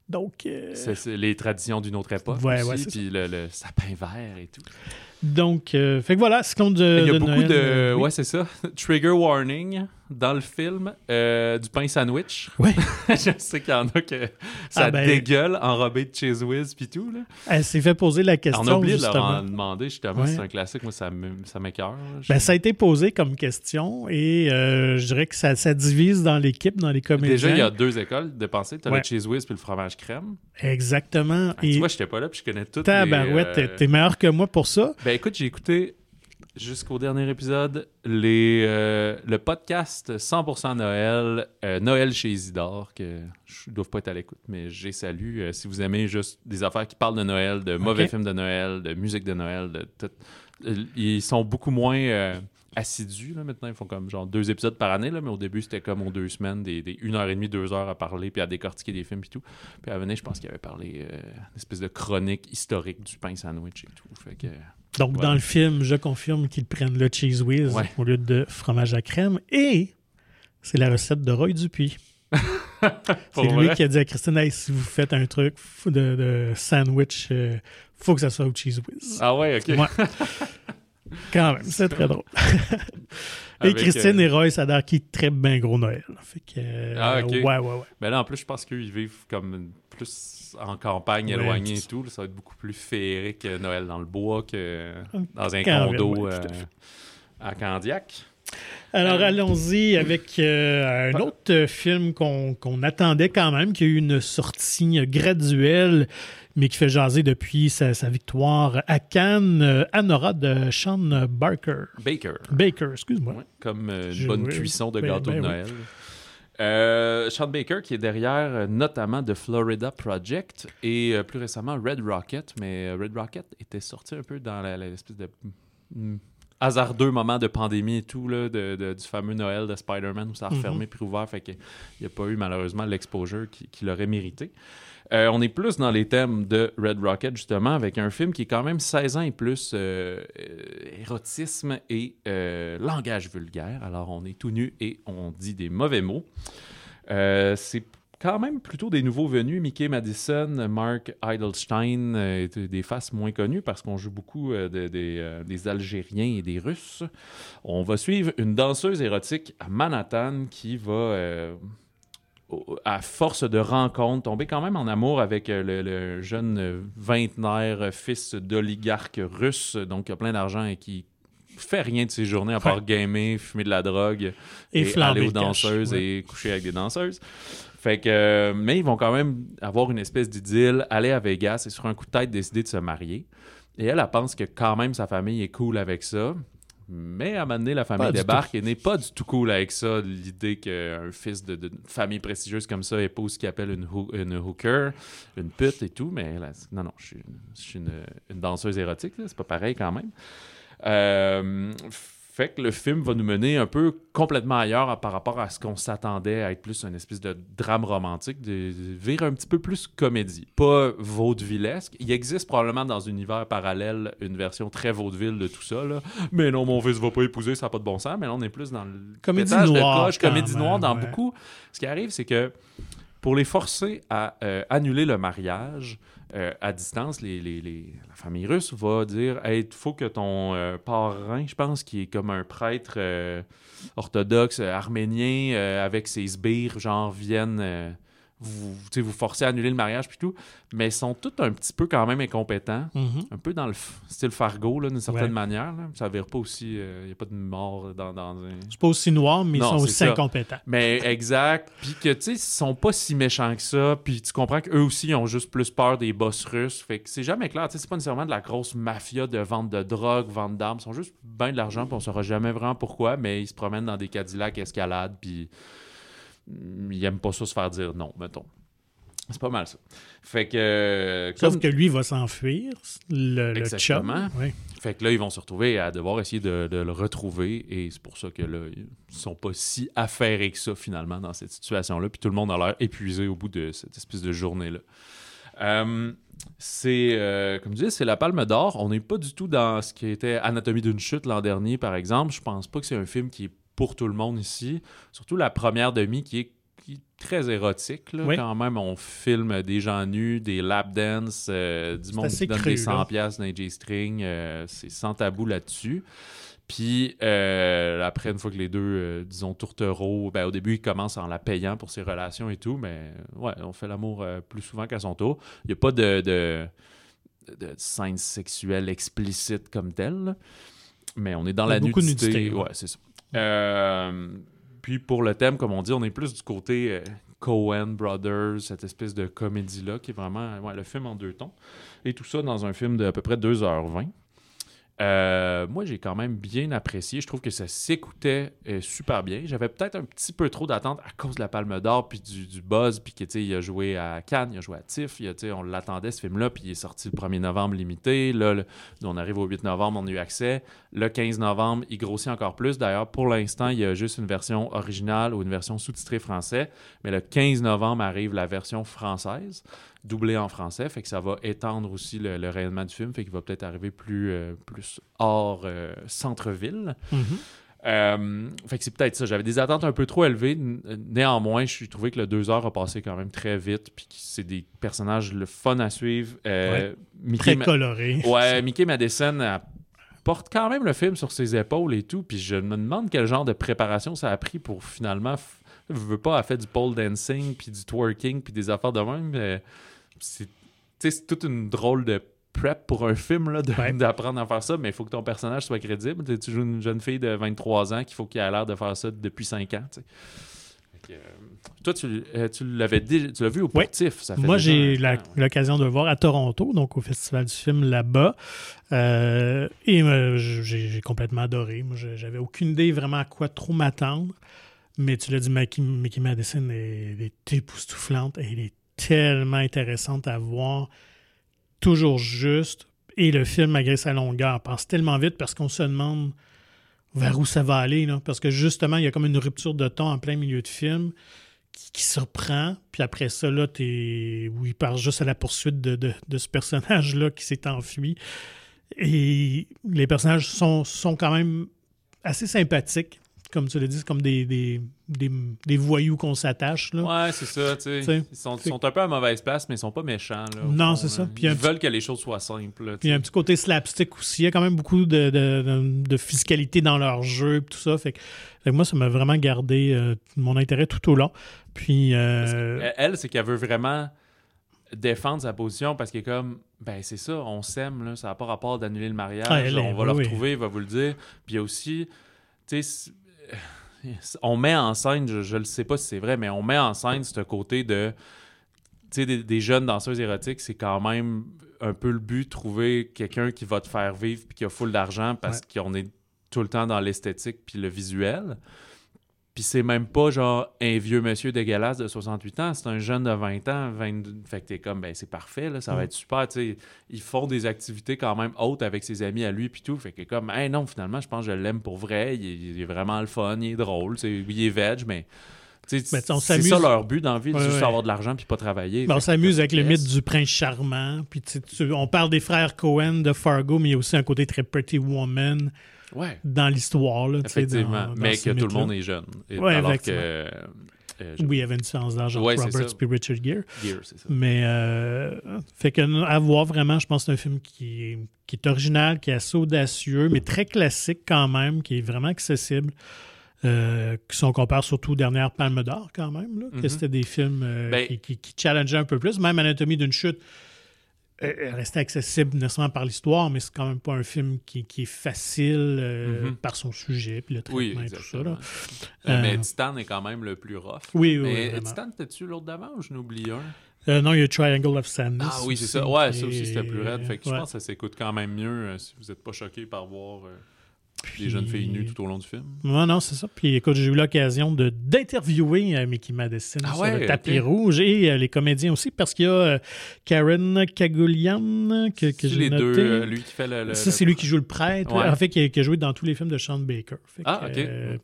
Speaker 1: Donc, euh...
Speaker 2: c'est, c'est les traditions d'une autre époque
Speaker 1: ouais,
Speaker 2: aussi,
Speaker 1: ouais, c'est
Speaker 2: puis le, le sapin vert et tout.
Speaker 1: Donc, euh, fait que voilà, ce qu'on de
Speaker 2: Il y a
Speaker 1: de
Speaker 2: beaucoup
Speaker 1: Noël,
Speaker 2: de...
Speaker 1: euh, oui.
Speaker 2: Ouais, c'est ça. Trigger warning dans le film. Euh, du pain sandwich.
Speaker 1: Ouais.
Speaker 2: Je sais qu'il y en a que ça
Speaker 1: Ah ben-
Speaker 2: dégueule enrobé de Cheese Whiz puis tout. Là.
Speaker 1: Elle s'est fait poser la question,
Speaker 2: On a oublié
Speaker 1: justement.
Speaker 2: de leur en demander, justement.
Speaker 1: Ouais.
Speaker 2: C'est un classique. Moi, ça, me, ça m'écoeure. là. Je-
Speaker 1: Ben, ça a été posé comme question et euh, je dirais que ça, ça divise dans l'équipe, dans les comédiens.
Speaker 2: Déjà, il y a deux écoles de pensée. Tu as
Speaker 1: Ouais.
Speaker 2: le Cheese Whiz puis le fromage crème.
Speaker 1: Exactement.
Speaker 2: Ah, tu
Speaker 1: et
Speaker 2: vois, j'étais pas là puis je connais toutes
Speaker 1: tabarouette,
Speaker 2: les... euh,
Speaker 1: t'es- t'es meilleur que moi pour ça.
Speaker 2: Ben écoute, j'ai écouté jusqu'au dernier épisode les, euh, le podcast cent pour cent Noël, euh, Noël chez Isidore, que je ne dois pas être à l'écoute, mais j'ai salué. Euh, si vous aimez juste des affaires qui parlent de Noël, de mauvais
Speaker 1: Ok.
Speaker 2: films de Noël, de musique de Noël, de tout. Euh, ils sont beaucoup moins euh, assidus. Là, maintenant, ils font comme genre deux épisodes par année, là, mais au début, c'était comme aux deux semaines, des, des une heure et demie, deux heures à parler, puis à décortiquer des films et tout. Puis à venir, je pense qu'il avait parlé euh, une espèce de chronique historique du pain sandwich et tout. Fait que...
Speaker 1: Donc,
Speaker 2: Voilà.
Speaker 1: dans le film, je confirme qu'ils prennent le Cheese Whiz
Speaker 2: Ouais.
Speaker 1: au lieu de fromage à crème. Et c'est la recette de Roy Dupuis.
Speaker 2: Pour
Speaker 1: C'est lui
Speaker 2: vrai?
Speaker 1: qui a dit à Christine, hey, si vous faites un truc de, de sandwich, il faut que ça soit au Cheese Whiz.
Speaker 2: Ah ouais, OK.
Speaker 1: Ouais. Quand même, c'est très drôle. Et
Speaker 2: Avec,
Speaker 1: Christine
Speaker 2: euh,
Speaker 1: et Roy, ça a l'air qu'ils trippent bien gros Noël. Fait que, euh,
Speaker 2: Ah, ok.
Speaker 1: ouais, ouais, ouais.
Speaker 2: Mais là, en plus, je pense qu'ils vivent comme plus en campagne,
Speaker 1: Ouais,
Speaker 2: éloignée et
Speaker 1: c'est-
Speaker 2: tout. Là, ça va être beaucoup plus féerique que Noël dans le bois que dans un
Speaker 1: Carrément,
Speaker 2: condo
Speaker 1: ouais,
Speaker 2: euh,
Speaker 1: tout à fait.
Speaker 2: à Candiac.
Speaker 1: Alors,
Speaker 2: Euh,
Speaker 1: allons-y avec euh, un
Speaker 2: pas-
Speaker 1: autre euh, film qu'on qu'on attendait quand même, qui a eu une sortie euh, graduelle, mais qui fait jaser depuis sa, sa victoire à Cannes. Euh, Anora de Sean Barker.
Speaker 2: Baker.
Speaker 1: Baker, excuse-moi.
Speaker 2: Ouais, comme euh, une
Speaker 1: Je-
Speaker 2: bonne
Speaker 1: oui.
Speaker 2: cuisson de
Speaker 1: Ben-
Speaker 2: gâteau
Speaker 1: ben
Speaker 2: de
Speaker 1: oui.
Speaker 2: Noël. Euh, Sean Baker qui est derrière euh, notamment The Florida Project et euh, plus récemment Red Rocket, mais euh, Red Rocket était sorti un peu dans la- la- l'espèce de mm, hasardeux moment de pandémie et tout, là, de, de- du fameux Noël de Spider-Man où ça a
Speaker 1: Mhm.
Speaker 2: refermé puis rouvert, fait qu'il n'y a pas eu malheureusement l'exposure qui- qu'il aurait mérité. Euh, on est plus dans les thèmes de Red Rocket, justement, avec un film qui est quand même seize ans et plus euh, euh, érotisme et euh, langage vulgaire. Alors, on est tout nu et on dit des mauvais mots. Euh, c'est quand même plutôt des nouveaux venus. Mickey Madison, Mark Eidelstein, euh, des faces moins connues parce qu'on joue beaucoup euh, de- des, euh, des Algériens et des Russes. On va suivre une danseuse érotique à Manhattan qui va... euh, à force de rencontres, tomber quand même en amour avec euh, le, le jeune euh, vingtenaire euh, fils d'oligarque russe, donc qui a plein d'argent et qui fait rien de ses journées à part
Speaker 1: Ouais.
Speaker 2: gamer, fumer de la drogue
Speaker 1: Et
Speaker 2: et,
Speaker 1: flamber
Speaker 2: aller aux
Speaker 1: le cash,
Speaker 2: danseuses
Speaker 1: ouais.
Speaker 2: et coucher avec des danseuses. Fait que, euh, mais ils vont quand même avoir une espèce d'idylle, aller à Vegas et sur un coup de tête décider de se marier. Et elle, elle pense que quand même sa famille est cool avec ça. Mais à un moment donné, la famille
Speaker 1: Pas du
Speaker 2: débarque et n'est pas du tout cool avec ça. L'idée qu'un fils de, de famille prestigieuse comme ça épouse ce qu'il appelle une, hoo- une hooker, une pute et tout. Mais là, c'est- non, non, je suis, je suis une, une danseuse érotique. là. C'est pas pareil quand même. Euh, fait que le film va nous mener un peu complètement ailleurs à- par rapport à ce qu'on s'attendait à être plus une espèce de drame romantique, de, de vire un petit peu plus comédie. Pas vaudevillesque. Il existe probablement dans un univers parallèle une version très vaudeville de tout ça. Là. Mais non, mon fils va pas épouser, ça n'a pas de bon sens. Mais là, on est plus dans le
Speaker 1: Comédie
Speaker 2: pétage de
Speaker 1: noire,
Speaker 2: coche,
Speaker 1: quand
Speaker 2: comédie
Speaker 1: même,
Speaker 2: noire dans
Speaker 1: ouais.
Speaker 2: beaucoup. Ce qui arrive, c'est que pour les forcer à euh, annuler le mariage euh, à distance, les, les- les- la famille russe va dire « Hey, il faut que ton euh, parrain, je pense, qui est comme un prêtre euh, orthodoxe euh, arménien euh, avec ses sbires, genre, viennent euh, vous, tu sais, vous forcer à annuler le mariage puis tout. » Mais ils sont tous un petit peu quand même incompétents.
Speaker 1: Mhm.
Speaker 2: Un peu dans le f- style Fargo, là, d'une certaine
Speaker 1: Ouais.
Speaker 2: manière. Là. Ça ne vire pas aussi... Il n'y a pas de mort dans, dans un...
Speaker 1: C'est pas aussi noir, mais
Speaker 2: Non,
Speaker 1: ils sont
Speaker 2: c'est
Speaker 1: aussi
Speaker 2: ça.
Speaker 1: incompétents.
Speaker 2: Mais exact. Puis que, tu sais, ils sont pas si méchants que ça. Puis tu comprends qu'eux aussi, ils ont juste plus peur des boss russes. Fait que c'est jamais clair. Tu sais, c'est pas nécessairement de la grosse mafia de vente de drogue, vente d'armes. Ils sont juste bien de l'argent, puis on saura jamais vraiment pourquoi. Mais ils se promènent dans des Cadillacs escalades, puis mm, ils aiment pas ça se faire dire non, mettons. C'est pas mal ça. Fait que... euh,
Speaker 1: Sauf
Speaker 2: comme-
Speaker 1: que lui va s'enfuir, le, le
Speaker 2: Exactement.
Speaker 1: chum. Ouais.
Speaker 2: Fait que là, ils vont se retrouver à devoir essayer de, de le retrouver. Et c'est pour ça que là, ils sont pas si affairés que ça, finalement, dans cette situation-là. Puis tout le monde a l'air épuisé au bout de cette espèce de journée-là. Euh, c'est, euh, comme je dis, c'est la Palme d'Or. On n'est pas du tout dans ce qui était Anatomie d'une chute l'an dernier, par exemple. Je pense pas que c'est un film qui est pour tout le monde ici. Surtout la première demi qui est qui est très érotique. Là.
Speaker 1: Oui.
Speaker 2: Quand même, on filme des gens nus, des lap dance, euh, du monde qui donne
Speaker 1: cru,
Speaker 2: des cent piastres dans les G-strings. Euh, c'est sans tabou là-dessus. Puis euh, après, une fois que les deux, euh, disons, tourtereaux, ben, au début, ils commencent en la payant pour ses relations et tout, mais ouais, on fait l'amour euh, plus souvent qu'à son tour. Il n'y a pas de, de, de scène sexuelle explicite comme telle, là. Mais on est dans la
Speaker 1: beaucoup
Speaker 2: nudité.
Speaker 1: De nudité
Speaker 2: ouais, c'est ça. Euh, puis pour le thème, comme on dit, on est plus du côté euh, Coen Brothers, cette espèce de comédie-là, qui est vraiment ouais, le film en deux tons. Et tout ça dans un film d'à peu près deux heures vingt. Euh, moi, j'ai quand même bien apprécié. Je trouve que ça s'écoutait euh, super bien. J'avais peut-être un petit peu trop d'attente à cause de la Palme d'Or puis du, du buzz, puis que, tu sais, il a joué à Cannes, il a joué à T I F F, il a, tu sais, on l'attendait, ce film-là, puis il est sorti le premier novembre limité. Là, le, on arrive au huit novembre, on a eu accès. Le quinze novembre, il grossit encore plus. D'ailleurs, pour l'instant, il y a juste une version originale ou une version sous-titrée français, mais le quinze novembre arrive la version française, doublé en français, fait que ça va étendre aussi le, le rayonnement du film, fait qu'il va peut-être arriver plus, euh, plus hors euh, centre-ville.
Speaker 1: Mm-hmm.
Speaker 2: Euh, fait que c'est peut-être ça. J'avais des attentes un peu trop élevées. Néanmoins, je suis trouvé que le deux heures a passé quand même très vite, puis que c'est des personnages le fun à suivre. Euh,
Speaker 1: ouais.
Speaker 2: Mickey
Speaker 1: Très
Speaker 2: Ma-
Speaker 1: coloré.
Speaker 2: Ouais, Mickey Madison elle porte quand même le film sur ses épaules et tout, puis je me demande quel genre de préparation ça a pris pour finalement... F- je veux pas, elle fait du pole dancing, puis du twerking, puis des affaires de même, mais... C'est, c'est toute une drôle de prep pour un film là, de, ouais. d'apprendre à faire ça, mais il faut que ton personnage soit crédible. Tu joues une jeune fille de vingt-trois ans qu'il faut qu'il ait l'air de faire ça depuis cinq ans. Que, euh, toi, tu, euh, tu, l'avais dit, tu l'as vu au Portif.
Speaker 1: Oui.
Speaker 2: Ça fait
Speaker 1: Moi, j'ai
Speaker 2: un...
Speaker 1: la, l'occasion de le voir à Toronto, donc au Festival du film là-bas. Euh, et euh, j'ai, j'ai complètement adoré. Moi, j'avais aucune idée vraiment à quoi trop m'attendre. Mais tu l'as dit, Mickey, Mickey Madison, elle est époustouflante. Elle est tellement intéressante à voir, toujours juste. Et le film, malgré sa longueur, passe tellement vite parce qu'on se demande vers où ça va aller. Là. Parce que justement, il y a comme une rupture de ton en plein milieu de film qui, qui surprend. Puis après ça, là, t'es... où il part juste à la poursuite de, de, de ce personnage-là qui s'est enfui. Et les personnages sont, sont quand même assez sympathiques. Comme tu l'as dit, c'est comme des, des, des, des voyous qu'on s'attache. Là.
Speaker 2: Ouais, c'est ça. Tu sais. Ils sont, sont un peu à mauvaise place, mais ils sont pas méchants. Là,
Speaker 1: non,
Speaker 2: fond,
Speaker 1: c'est ça.
Speaker 2: Puis ils veulent petit... que les choses soient simples. Là,
Speaker 1: puis il y a un petit côté slapstick aussi. Il y a quand même beaucoup de, de, de, de fiscalité dans leur jeu et tout ça. Fait que, fait que moi, ça m'a vraiment gardé euh, mon intérêt tout au long. Puis, euh...
Speaker 2: elle, c'est qu'elle veut vraiment défendre sa position parce qu'elle est comme, ben c'est ça, on s'aime, là, ça n'a pas rapport d'annuler le mariage. Ah, elle, on va oui, le retrouver, oui. Il va vous le dire. Puis il y a aussi, tu sais... on met en scène, je ne sais pas si c'est vrai, mais on met en scène ce côté de, tu sais, des, des jeunes danseuses érotiques, c'est quand même un peu le but de trouver quelqu'un qui va te faire vivre puis qui a full d'argent parce ouais. qu'on est tout le temps dans l'esthétique puis le visuel. Puis c'est même pas genre un vieux monsieur dégueulasse de soixante-huit ans, c'est un jeune de vingt ans, vingt-deux. Fait que t'es comme, ben c'est parfait, là, ça mm. va être super, tu sais. Ils font des activités quand même hautes avec ses amis à lui, puis tout. Fait que comme, hey, non, finalement, je pense que je l'aime pour vrai, il est, il est vraiment le fun, il est drôle, il est veg, mais. Ben, c'est ça leur but dans la vie, ouais, juste ouais. avoir de l'argent puis pas travailler.
Speaker 1: Ben, on s'amuse avec le mythe du prince charmant. Puis tu, on parle des frères Coen de Fargo, mais il y a aussi un côté très Pretty Woman. Ouais. Dans l'histoire. Là,
Speaker 2: effectivement,
Speaker 1: dans,
Speaker 2: mais
Speaker 1: dans
Speaker 2: que tout le monde est jeune. Et
Speaker 1: ouais,
Speaker 2: alors
Speaker 1: effectivement.
Speaker 2: Que, euh,
Speaker 1: je... Oui, il y avait une différence d'âge entre
Speaker 2: ouais,
Speaker 1: Roberts et Richard Gere.
Speaker 2: Gere, c'est ça.
Speaker 1: Mais, euh, fait que, à voir vraiment, je pense que c'est un film qui est, qui est original, qui est assez audacieux, mais très classique quand même, qui est vraiment accessible. Euh, si on compare surtout aux dernières Palmes d'Or quand même, là, mm-hmm. que c'était des films euh, ben... qui, qui, qui challengeaient un peu plus. Même Anatomie d'une chute euh, restait accessible nécessairement par l'histoire, mais c'est quand même pas un film qui, qui est facile euh, mm-hmm. par son sujet, puis le traitement
Speaker 2: oui,
Speaker 1: et tout ça. Là.
Speaker 2: Euh, mais Titan est quand même le plus rough.
Speaker 1: Oui, oui,
Speaker 2: mais
Speaker 1: oui,
Speaker 2: Titan, t'as-tu l'autre d'avant ou je n'oublie un?
Speaker 1: Euh, non, il y a Triangle of Sadness.
Speaker 2: Ah oui, c'est ça. Ouais, et... ça aussi, c'était plus raide. Fait que ouais. Je pense que ça s'écoute quand même mieux euh, si vous n'êtes pas choqué par voir... Euh... Puis... les jeunes filles nues tout au long du film.
Speaker 1: Non, non, c'est ça. Puis écoute, j'ai eu l'occasion de, d'interviewer euh, Mickey Madison ah, sur ouais, le tapis okay. rouge et euh, les comédiens aussi, parce qu'il y a euh, Karen Cagulian que, que j'ai
Speaker 2: les
Speaker 1: noté.
Speaker 2: Deux, euh, lui qui fait le, le
Speaker 1: ça, c'est
Speaker 2: le...
Speaker 1: lui qui joue le prêtre.
Speaker 2: Ouais.
Speaker 1: En fait, qui a, qui a joué dans tous les films de Sean Baker. Fait
Speaker 2: ah,
Speaker 1: que,
Speaker 2: OK.
Speaker 1: Euh,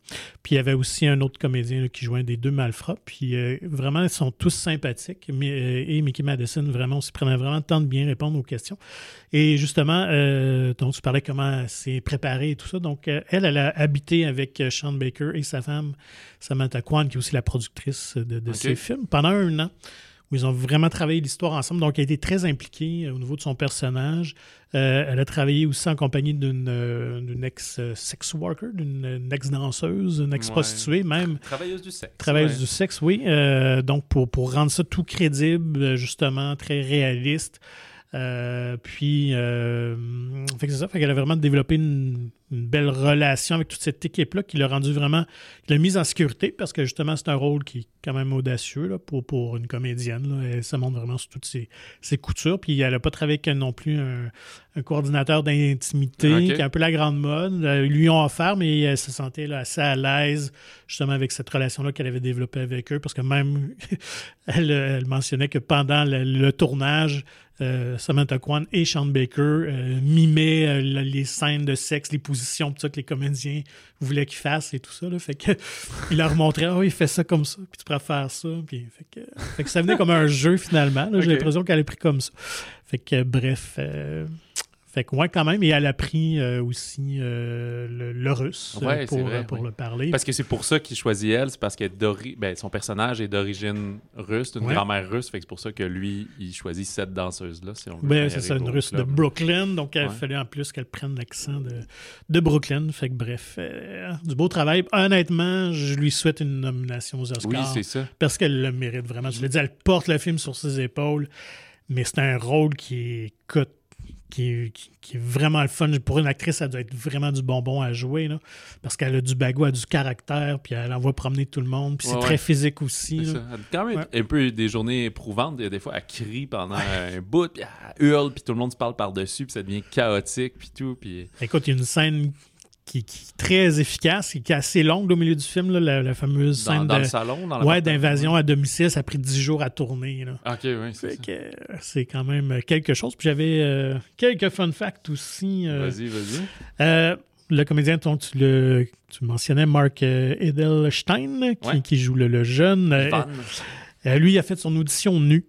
Speaker 1: Puis il y avait aussi un autre comédien là, qui jouait un des deux malfrats. Puis euh, vraiment, ils sont tous sympathiques. Mais, euh, et Mickey Madison, vraiment, on s'y prenait vraiment le temps de bien répondre aux questions. Et justement, euh, donc tu parlais comment elle s'est préparée et tout ça. Donc euh, elle, elle a habité avec euh, Sean Baker et sa femme, Samantha Kwan, qui est aussi la productrice de, de
Speaker 2: okay.
Speaker 1: ces films, pendant un an, où ils ont vraiment travaillé l'histoire ensemble. Donc, elle a été très impliquée euh, au niveau de son personnage. Euh, elle a travaillé aussi en compagnie d'une, euh, d'une ex-sex worker, d'une, d'une ex-danseuse, une ex-prostituée
Speaker 2: ouais.
Speaker 1: même.
Speaker 2: Travailleuse du sexe.
Speaker 1: Travailleuse
Speaker 2: ouais.
Speaker 1: du sexe, oui. Euh, donc, pour, pour rendre ça tout crédible, justement, très réaliste. Euh, puis, euh, fait que c'est ça, fait qu'elle a vraiment développé une, une belle relation avec toute cette équipe-là qui l'a rendu vraiment, qui l'a mise en sécurité parce que justement, c'est un rôle qui est quand même audacieux là, pour, pour une comédienne. Là. Elle se montre vraiment sur toutes ses, ses coutures. Puis, elle n'a pas travaillé avec non plus un, un coordinateur d'intimité
Speaker 2: okay.
Speaker 1: qui est un peu la grande mode. Euh, ils lui ont offert, mais elle se sentait là, assez à l'aise justement avec cette relation-là qu'elle avait développée avec eux parce que même, elle, elle mentionnait que pendant le, le tournage, Euh, Samantha Kwan et Sean Baker euh, mimaient euh, les scènes de sexe, les positions, tout ça que les comédiens voulaient qu'ils fassent et tout ça. Là. Fait que il leur montrait, oh, il fait ça comme ça, puis tu pourrais faire ça. Puis, fait, que, fait que ça venait comme un jeu finalement. Là. J'ai okay. l'impression qu'elle a pris comme ça. Fait que bref. Euh... Fait que, ouais, quand même. Et elle a appris euh, aussi euh, le, le russe
Speaker 2: ouais,
Speaker 1: euh, pour,
Speaker 2: vrai,
Speaker 1: pour
Speaker 2: oui.
Speaker 1: le parler.
Speaker 2: Parce que c'est pour ça qu'il choisit elle, c'est parce que ben, son personnage est d'origine russe, d'une ouais. grand-mère russe. Fait que c'est pour ça que lui, il choisit cette danseuse-là, si on veut.
Speaker 1: Ben, c'est ça, une russe de Brooklyn. Donc, il ouais. fallait en plus qu'elle prenne l'accent de, de Brooklyn. Fait que, bref, euh, du beau travail. Honnêtement, je lui souhaite une nomination aux Oscars.
Speaker 2: Oui, c'est ça.
Speaker 1: Parce qu'elle le mérite vraiment. Je l'ai dit, elle porte le film sur ses épaules. Mais c'est un rôle qui est cote. Qui, qui, qui est vraiment le fun. Pour une actrice, ça doit être vraiment du bonbon à jouer, là, parce qu'elle a du bagot, elle a du caractère, puis elle envoie promener tout le monde, puis ouais, c'est ouais. très physique aussi. C'est là. Ça.
Speaker 2: Elle a quand même ouais. un peu des journées éprouvantes. Il y a des fois, elle crie pendant ouais. un bout, puis elle hurle, puis tout le monde se parle par-dessus, puis ça devient chaotique, puis tout. Puis...
Speaker 1: Écoute, il y a une scène qui, qui est très efficace et qui est assez longue au milieu du film, là, la, la fameuse
Speaker 2: dans,
Speaker 1: scène
Speaker 2: dans
Speaker 1: de,
Speaker 2: le salon, dans la
Speaker 1: ouais, d'invasion à domicile. Ça a pris dix jours à tourner. Là.
Speaker 2: OK, oui, c'est ça.
Speaker 1: Que, c'est quand même quelque chose. Puis j'avais euh, quelques fun facts aussi. Euh,
Speaker 2: vas-y, vas-y.
Speaker 1: Euh, le comédien dont tu, le, tu mentionnais, Mark euh, Edelstein, qui, ouais. qui joue le, le jeune, euh, euh, lui, il a fait son audition nu.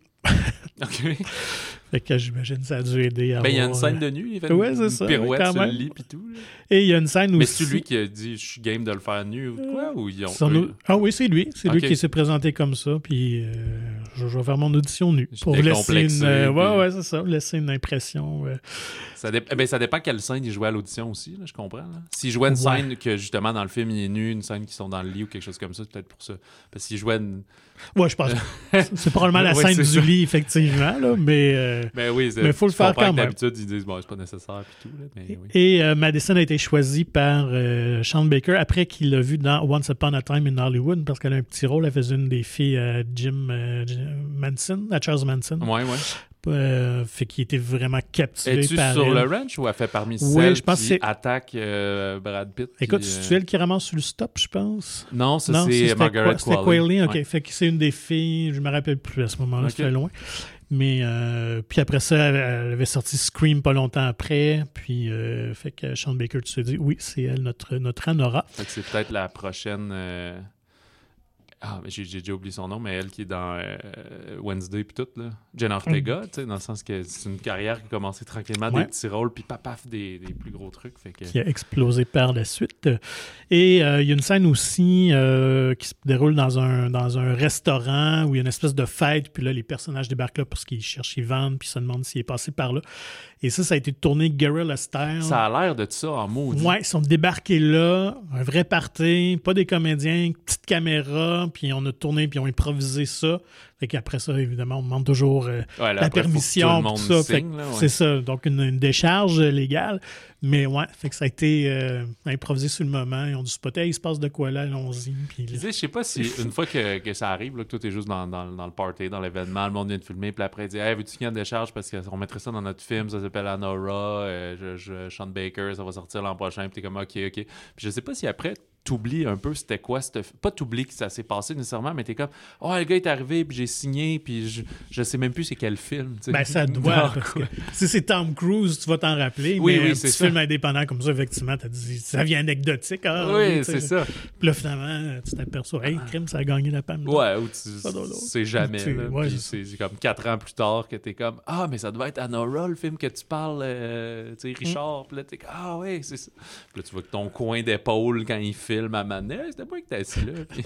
Speaker 2: OK.
Speaker 1: Fait que j'imagine que ça a dû aider à
Speaker 2: ben, il y a une
Speaker 1: avoir...
Speaker 2: scène de nu, il fait
Speaker 1: ouais,
Speaker 2: une, une
Speaker 1: ça,
Speaker 2: pirouette
Speaker 1: ouais,
Speaker 2: sur le lit pis tout. Là.
Speaker 1: Et il y a une scène
Speaker 2: Mais
Speaker 1: aussi...
Speaker 2: c'est lui qui a dit « je suis game de le faire nu » ou quoi? Ou ils ont...
Speaker 1: Son... Ah oui, c'est lui. C'est okay. lui qui s'est présenté comme ça, puis euh, je, je vais faire mon audition nu. Pour laisser une... Euh, puis... Ouais, ouais, c'est ça. Laisser une impression... Euh...
Speaker 2: Ça, dé... ben, ça dépend quelle scène il jouait à l'audition aussi, là, je comprends. Là. S'il jouait une ouais. scène que, justement, dans le film, il est nu, une scène qui sont dans le lit ou quelque chose comme ça, c'est peut-être pour ça. Parce qu'il jouait une...
Speaker 1: Ouais, je pense. C'est probablement la
Speaker 2: ouais,
Speaker 1: scène du
Speaker 2: ça.
Speaker 1: lit, effectivement, là, mais euh,
Speaker 2: ben oui,
Speaker 1: il faut le faire quand même.
Speaker 2: D'habitude, ils disent bon, c'est pas nécessaire puis tout. Là, mais oui.
Speaker 1: Et euh, Madison a été choisie par euh, Sean Baker après qu'il l'a vu dans Once Upon a Time in Hollywood parce qu'elle a un petit rôle. Elle faisait une des filles à Jim, euh, Jim Manson, à Charles Manson.
Speaker 2: Ouais, ouais.
Speaker 1: Euh, fait qu'il était vraiment captivé
Speaker 2: Es-tu
Speaker 1: par
Speaker 2: sur
Speaker 1: elle.
Speaker 2: le ranch ou elle fait parmi
Speaker 1: ouais,
Speaker 2: celles
Speaker 1: je pense
Speaker 2: qui
Speaker 1: c'est...
Speaker 2: attaquent euh, Brad Pitt?
Speaker 1: Écoute,
Speaker 2: puis,
Speaker 1: c'est euh... elle qui ramasse sur le stop, je pense?
Speaker 2: Non, ça
Speaker 1: non,
Speaker 2: c'est,
Speaker 1: c'est
Speaker 2: Margaret
Speaker 1: Qualley. C'était Qualley, ok.
Speaker 2: Ouais.
Speaker 1: Fait que c'est une des filles, je me rappelle plus à ce moment-là,
Speaker 2: okay.
Speaker 1: ça fait loin. Mais euh, puis après ça, elle, elle avait sorti Scream pas longtemps après. Puis euh, fait que Sean Baker, tu te dis, oui, c'est elle, notre, notre Anora.
Speaker 2: Fait que c'est peut-être la prochaine... Euh... Ah, mais j'ai, j'ai déjà oublié son nom, mais elle qui est dans euh, Wednesday puis tout, là. Jenna Ortega, mm. tu sais, dans le sens que c'est une carrière qui a commencé tranquillement, ouais. des petits rôles, puis paf, des, des plus gros trucs. Fait que...
Speaker 1: Qui a explosé par la suite. Et il euh, y a une scène aussi euh, qui se déroule dans un, dans un restaurant où il y a une espèce de fête, puis là, les personnages débarquent là parce qu'ils cherchent, ils vendent, puis ils se demandent s'il est passé par là. Et ça, ça a été tourné guerrilla style.
Speaker 2: Ça a l'air de ça en maudit.
Speaker 1: Ouais, ils sont débarqués là, un vrai party, pas des comédiens, petite caméra, puis on a tourné, puis on a improvisé ça. Fait qu'après ça, évidemment, on demande toujours euh,
Speaker 2: ouais, là,
Speaker 1: la
Speaker 2: après,
Speaker 1: permission,
Speaker 2: tout,
Speaker 1: tout ça.
Speaker 2: Signe, là, ouais.
Speaker 1: C'est ça, donc une, une décharge légale. Mais ouais, fait que ça a été euh, improvisé sur le moment. Ils ont dû spotter, il se passe de quoi là, allons-y. Puis là...
Speaker 2: Je sais pas si une fois que, que ça arrive, là, que toi t'es juste dans, dans, dans le party, dans l'événement, le monde vient de filmer, puis après il dit hey, veux-tu qu'il y ait une décharge parce qu'on mettrait ça dans notre film, ça s'appelle Anora, euh, je, je, Sean Baker, ça va sortir l'an prochain, puis t'es comme ok, ok. Puis je sais pas si après t'oublies un peu c'était quoi, cette... pas t'oublies que ça s'est passé nécessairement, mais t'es comme, oh, le gars est arrivé, puis j'ai signé, puis je, je sais même plus c'est quel film. T'sais.
Speaker 1: Ben, ça doit, parce que si c'est Tom Cruise, tu vas t'en rappeler,
Speaker 2: oui,
Speaker 1: mais
Speaker 2: oui,
Speaker 1: un
Speaker 2: c'est
Speaker 1: petit
Speaker 2: ça.
Speaker 1: film indépendant comme ça, effectivement, t'as dit, ça vient anecdotique. Ah,
Speaker 2: oui,
Speaker 1: oui
Speaker 2: c'est ça.
Speaker 1: Puis là, finalement, tu t'aperçois, hey, crime, ça a gagné la Palme d'Or.
Speaker 2: Ouais, ou tu sais jamais,
Speaker 1: tu,
Speaker 2: là,
Speaker 1: ouais,
Speaker 2: puis
Speaker 1: c'est,
Speaker 2: c'est, c'est comme quatre ans plus tard que t'es comme, ah, mais ça doit être Anora, le film que tu parles, euh, tu sais, Richard, mm. Puis là, t'es comme, ah, ouais, c'est ça. Puis là, tu vois que ton coin d'épaule, quand il filme à Manet, hey, c'était pas que t'es assis là. Puis...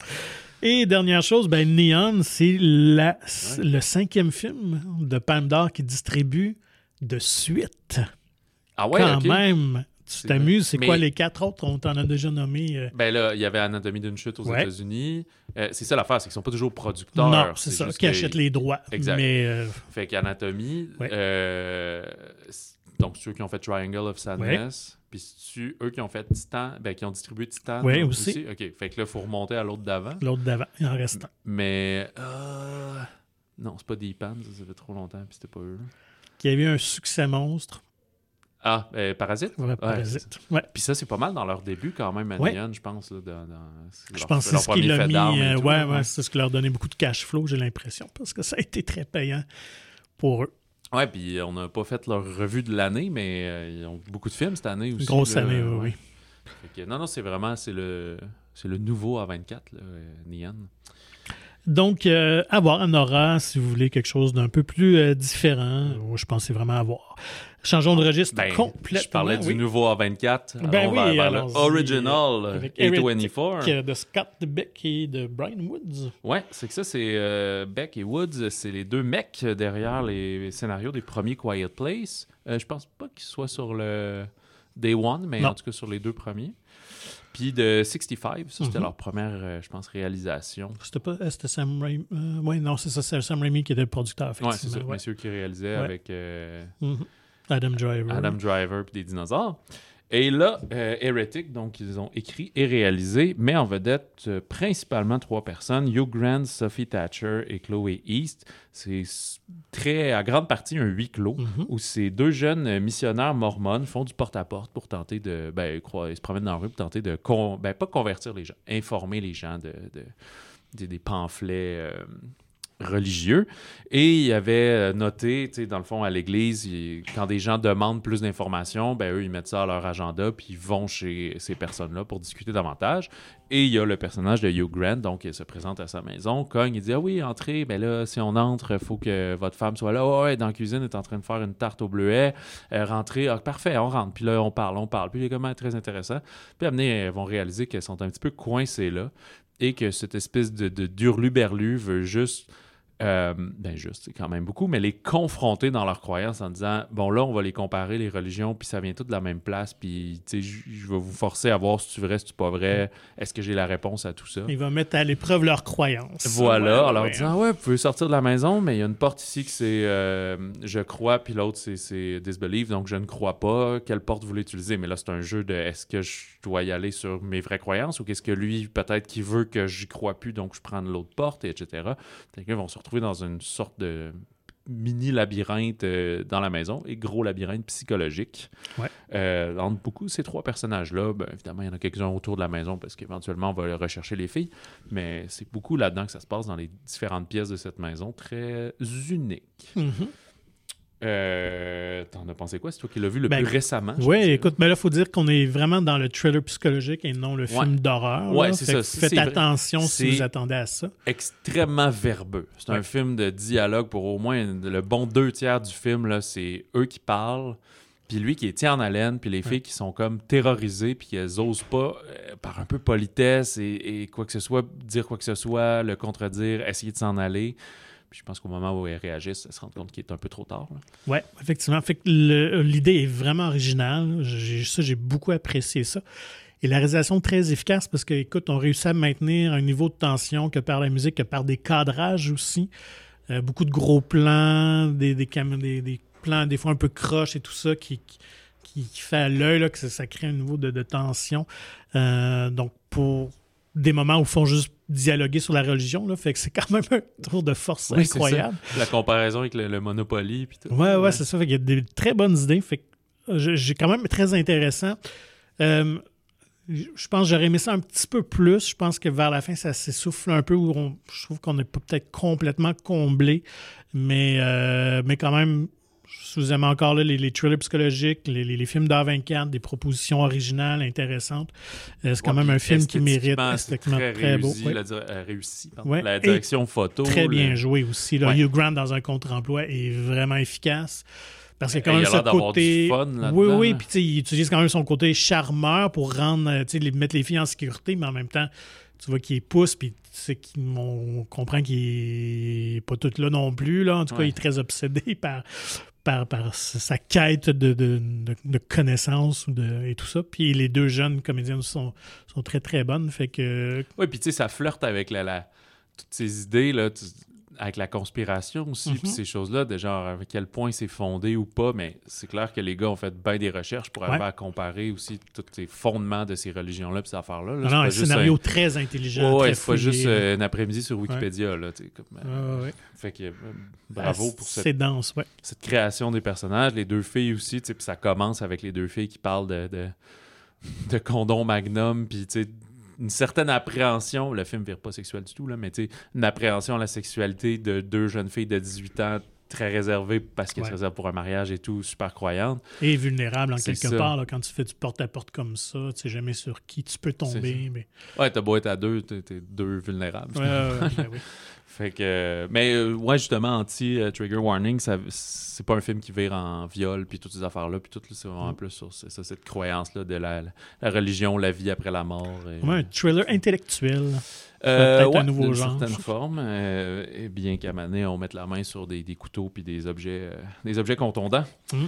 Speaker 1: Et dernière chose, ben Neon, c'est la,
Speaker 2: ouais.
Speaker 1: le cinquième film de Palme d'Or qui distribue de suite.
Speaker 2: Ah ouais,
Speaker 1: Quand
Speaker 2: okay.
Speaker 1: même, tu c'est t'amuses. C'est
Speaker 2: mais...
Speaker 1: quoi les quatre autres? On t'en a déjà nommé. Euh...
Speaker 2: Ben là, il y avait Anatomie d'une chute aux
Speaker 1: ouais.
Speaker 2: États-Unis. Euh, c'est ça l'affaire, c'est qu'ils sont pas toujours producteurs.
Speaker 1: Non, c'est, c'est ça, qui achètent les droits.
Speaker 2: Exact.
Speaker 1: Mais, euh...
Speaker 2: Fait qu'Anatomie,
Speaker 1: ouais.
Speaker 2: euh, donc ceux qui ont fait Triangle of Sadness... Ouais. Puis c'est-tu eux qui ont fait Titan, ben qui ont distribué Titan?
Speaker 1: Oui, aussi. aussi.
Speaker 2: OK, fait que là, il faut remonter à l'autre d'avant.
Speaker 1: L'autre d'avant, il en reste un.
Speaker 2: Mais, euh... non, c'est pas Deep Pan, ça, ça fait trop longtemps, puis c'était pas eux.
Speaker 1: Qui avait eu un succès monstre.
Speaker 2: Ah, euh, Parasite?
Speaker 1: Ouais, Parasite, ouais.
Speaker 2: Puis ça, c'est pas mal dans leur début quand même, à
Speaker 1: ouais.
Speaker 2: Neon, je pense. Là, dans, dans,
Speaker 1: je
Speaker 2: leur,
Speaker 1: pense que c'est ce qui l'a mis... Euh, tout, ouais, ouais, c'est ce qui leur donnait beaucoup de cash flow, j'ai l'impression, parce que ça a été très payant pour eux.
Speaker 2: Ouais, puis on n'a pas fait leur revue de l'année, mais euh, ils ont beaucoup de films cette année aussi.
Speaker 1: Grosse
Speaker 2: là,
Speaker 1: année,
Speaker 2: euh,
Speaker 1: oui.
Speaker 2: Fait que, non, non, c'est vraiment, c'est le, c'est le nouveau A vingt-quatre, là, euh, Neon.
Speaker 1: Donc, euh, à voir, Anora, si vous voulez quelque chose d'un peu plus euh, différent, euh, je pense que c'est vraiment à voir. Changeons de registre ben, complètement.
Speaker 2: Je parlais
Speaker 1: oui.
Speaker 2: du nouveau A vingt-quatre.
Speaker 1: Ben
Speaker 2: on
Speaker 1: oui,
Speaker 2: va vers le Original
Speaker 1: avec
Speaker 2: A vingt-quatre.
Speaker 1: De Scott Beck et de Brian Woods.
Speaker 2: Ouais, c'est que ça, c'est euh, Beck et Woods, c'est les deux mecs derrière les scénarios des premiers Quiet Place. Euh, je pense pas qu'ils soient sur le Day One, mais non. En tout cas sur les deux premiers. Puis de soixante-quinze, ça, c'était mm-hmm. leur première, euh, je pense, réalisation.
Speaker 1: C'était pas c'était Sam Raimi. Euh, oui, non, c'est ça, c'est Sam Raimi qui était le producteur.
Speaker 2: Ouais, c'est ça, ouais. Messieurs qui réalisaient ouais. avec euh,
Speaker 1: mm-hmm. Adam Driver.
Speaker 2: Adam Driver puis des dinosaures. Et là, euh, Heretic, donc ils ont écrit et réalisé, met en vedette euh, principalement trois personnes, Hugh Grant, Sophie Thatcher et Chloé East. C'est très, à grande partie un huis clos, mm-hmm. où ces deux jeunes missionnaires mormones font du porte-à-porte pour tenter de, ben, ils se promènent dans la rue pour tenter de, con, ben, pas convertir les gens, informer les gens de, de, de des pamphlets euh, religieux. Et il avait noté, tu sais, dans le fond, à l'église, il, quand des gens demandent plus d'informations, ben eux, ils mettent ça à leur agenda, puis ils vont chez ces personnes-là pour discuter davantage. Et il y a le personnage de Hugh Grant, donc il se présente à sa maison, cogne, il dit « Ah oui, entrez, ben là, si on entre, il faut que votre femme soit là. Oh, ouais, dans la cuisine, elle est en train de faire une tarte au bleuet. Euh, rentrez, ah, parfait, on rentre. Puis là, on parle, on parle. Puis les comment très intéressant. Puis amener, elles vont réaliser qu'elles sont un petit peu coincées là, et que cette espèce de, de d'hurluberlu veut juste... Euh, ben juste, c'est quand même beaucoup, mais les confronter dans leurs croyances en disant, bon là, on va les comparer, les religions, puis ça vient tout de la même place, puis tu sais, je vais vous forcer à voir si c'est vrai, si c'est pas vrai, est-ce que j'ai la réponse à tout ça?
Speaker 1: Il va mettre à l'épreuve leurs croyances.
Speaker 2: Voilà,
Speaker 1: ouais,
Speaker 2: en leur
Speaker 1: ouais,
Speaker 2: disant, ouais, vous pouvez sortir de la maison, mais il y a une porte ici que c'est euh, je crois, puis l'autre c'est, c'est disbelieve, donc je ne crois pas. Quelle porte vous voulez utiliser? Mais là, c'est un jeu de est-ce que je dois y aller sur mes vraies croyances ou qu'est-ce que lui, peut-être qu'il veut que j'y crois plus, donc je prends l'autre porte, et cetera. Ils vont se retrouver dans une sorte de mini labyrinthe euh, dans la maison et gros labyrinthe psychologique.
Speaker 1: Ouais.
Speaker 2: Euh, entre beaucoup ces trois personnages-là, ben, évidemment, il y en a quelques-uns autour de la maison parce qu'éventuellement, on va rechercher les filles, mais c'est beaucoup là-dedans que ça se passe dans les différentes pièces de cette maison, très uniques.
Speaker 1: Mm-hmm.
Speaker 2: Euh, t'en as pensé quoi? C'est toi qui l'as vu le
Speaker 1: ben,
Speaker 2: plus récemment?
Speaker 1: Oui, écoute, mais là, il faut dire qu'on est vraiment dans le thriller psychologique et non le film
Speaker 2: ouais.
Speaker 1: d'horreur.
Speaker 2: Ouais,
Speaker 1: là.
Speaker 2: c'est
Speaker 1: fait
Speaker 2: ça.
Speaker 1: Faites
Speaker 2: c'est
Speaker 1: attention
Speaker 2: vrai.
Speaker 1: si
Speaker 2: c'est
Speaker 1: vous attendez à ça.
Speaker 2: Extrêmement verbeux. C'est ouais. un film de dialogue pour au moins le bon deux tiers du film. Là, c'est eux qui parlent, puis lui qui est tient en haleine, puis les filles ouais. qui sont comme terrorisées, puis elles osent pas, euh, par un peu politesse et, et quoi que ce soit, dire quoi que ce soit, le contredire, essayer de s'en aller. Puis je pense qu'au moment où elles réagissent, elles se rendent compte qu'il est un peu trop tard.
Speaker 1: Oui, effectivement. Fait que le, l'idée est vraiment originale. J'ai, ça, j'ai beaucoup apprécié ça. Et la réalisation très efficace parce que, écoute, on réussit à maintenir un niveau de tension que par la musique, que par des cadrages aussi. Euh, beaucoup de gros plans, des, des, cam- des, des plans des fois un peu croches et tout ça qui, qui, qui fait à l'œil là, que ça, ça crée un niveau de, de tension. Euh, donc, pour des moments où ils font juste dialoguer sur la religion, là, fait que c'est quand même un tour de force oui, incroyable.
Speaker 2: La comparaison avec le, le Monopoly puis tout.
Speaker 1: Ouais, ouais, ouais, c'est ça. Fait qu'il y a des très bonnes idées. Fait que j'ai quand même très intéressant. Euh, je pense que j'aurais aimé ça un petit peu plus. Je pense que vers la fin, ça s'essouffle un peu. Où on, je trouve qu'on n'est pas peut-être complètement comblé, mais, euh, mais quand même, si vous aimez encore là, les, les thrillers psychologiques, les, les, les films d'A vingt-quatre, des propositions originales, intéressantes, euh, c'est quand
Speaker 2: ouais,
Speaker 1: même un film qui mérite
Speaker 2: esthétiquement très,
Speaker 1: très beau.
Speaker 2: Réussi,
Speaker 1: Oui.
Speaker 2: la, euh, réussi, pardon.
Speaker 1: Ouais.
Speaker 2: La direction
Speaker 1: Et
Speaker 2: photo.
Speaker 1: Très
Speaker 2: le...
Speaker 1: bien joué aussi. Là.
Speaker 2: Ouais.
Speaker 1: Hugh Grant dans un contre-emploi est vraiment efficace. Parce que quand
Speaker 2: il
Speaker 1: même
Speaker 2: a
Speaker 1: ce
Speaker 2: l'air d'avoir
Speaker 1: côté.
Speaker 2: du fun là-dedans.
Speaker 1: Oui, oui, puis tu sais, il utilise quand même son côté charmeur pour rendre, tu sais, les- mettre les filles en sécurité, mais en même temps, tu vois qu'il pousse, puis tu sais qu'on comprend qu'il n'est pas tout là non plus. Là. En tout cas,
Speaker 2: Ouais.
Speaker 1: il est très obsédé par, par, par sa quête de, de, de, de connaissances ou de, et tout ça. Puis les deux jeunes comédiennes sont, sont très, très bonnes. Fait que.
Speaker 2: Oui, puis tu sais, ça flirte avec la, la... toutes ces idées, là, tu... avec la conspiration aussi,
Speaker 1: Mm-hmm.
Speaker 2: puis ces choses-là, de genre à quel point c'est fondé ou pas, mais c'est clair que les gars ont fait bien des recherches pour arriver
Speaker 1: Ouais.
Speaker 2: à comparer aussi tous ces fondements de ces religions-là, puis ces affaires-là. Là.
Speaker 1: Non,
Speaker 2: C'est
Speaker 1: non,
Speaker 2: pas
Speaker 1: un
Speaker 2: juste
Speaker 1: scénario
Speaker 2: un...
Speaker 1: très intelligent.
Speaker 2: Ouais,
Speaker 1: très
Speaker 2: c'est pas
Speaker 1: fouillé,
Speaker 2: juste
Speaker 1: là.
Speaker 2: euh, un après-midi sur Wikipédia, là, tu sais, comme... euh,
Speaker 1: Ouais, ouais.
Speaker 2: Fait que euh, bravo
Speaker 1: Ah,
Speaker 2: pour
Speaker 1: c'est
Speaker 2: cette,
Speaker 1: dense, ouais.
Speaker 2: cette création des personnages, les deux filles aussi, tu sais, puis ça commence avec les deux filles qui parlent de, de, de condom magnum, puis tu sais, une certaine appréhension, le film ne vire pas sexuel du tout, là, mais tu sais, une appréhension à la sexualité de deux jeunes filles de dix-huit ans très réservées parce qu'elles
Speaker 1: Ouais.
Speaker 2: se réservent pour un mariage et tout, super croyantes.
Speaker 1: Et vulnérable en
Speaker 2: C'est
Speaker 1: quelque
Speaker 2: ça.
Speaker 1: part, là, quand tu fais du porte-à-porte comme ça, tu sais jamais sur qui tu peux tomber. Mais...
Speaker 2: Ouais, t'as beau être à deux, t'es, t'es deux vulnérables.
Speaker 1: Ouais, ouais, ouais, ben oui.
Speaker 2: Fait que, mais euh, ouais, justement, anti-trigger warning, ça, c'est pas un film qui vire en viol, puis toutes ces affaires-là, puis tout, là, c'est vraiment
Speaker 1: Mm.
Speaker 2: plus sur c'est ça, cette croyance-là de la, la religion, la vie après la mort. Et,
Speaker 1: Ouais, un thriller intellectuel.
Speaker 2: euh,
Speaker 1: peut-être un
Speaker 2: ouais,
Speaker 1: nouveau
Speaker 2: d'une
Speaker 1: genre.
Speaker 2: certaine forme, euh, et bien qu'à un moment donné, on mette la main sur des, des couteaux puis des objets, euh, des objets contondants.
Speaker 1: Mm.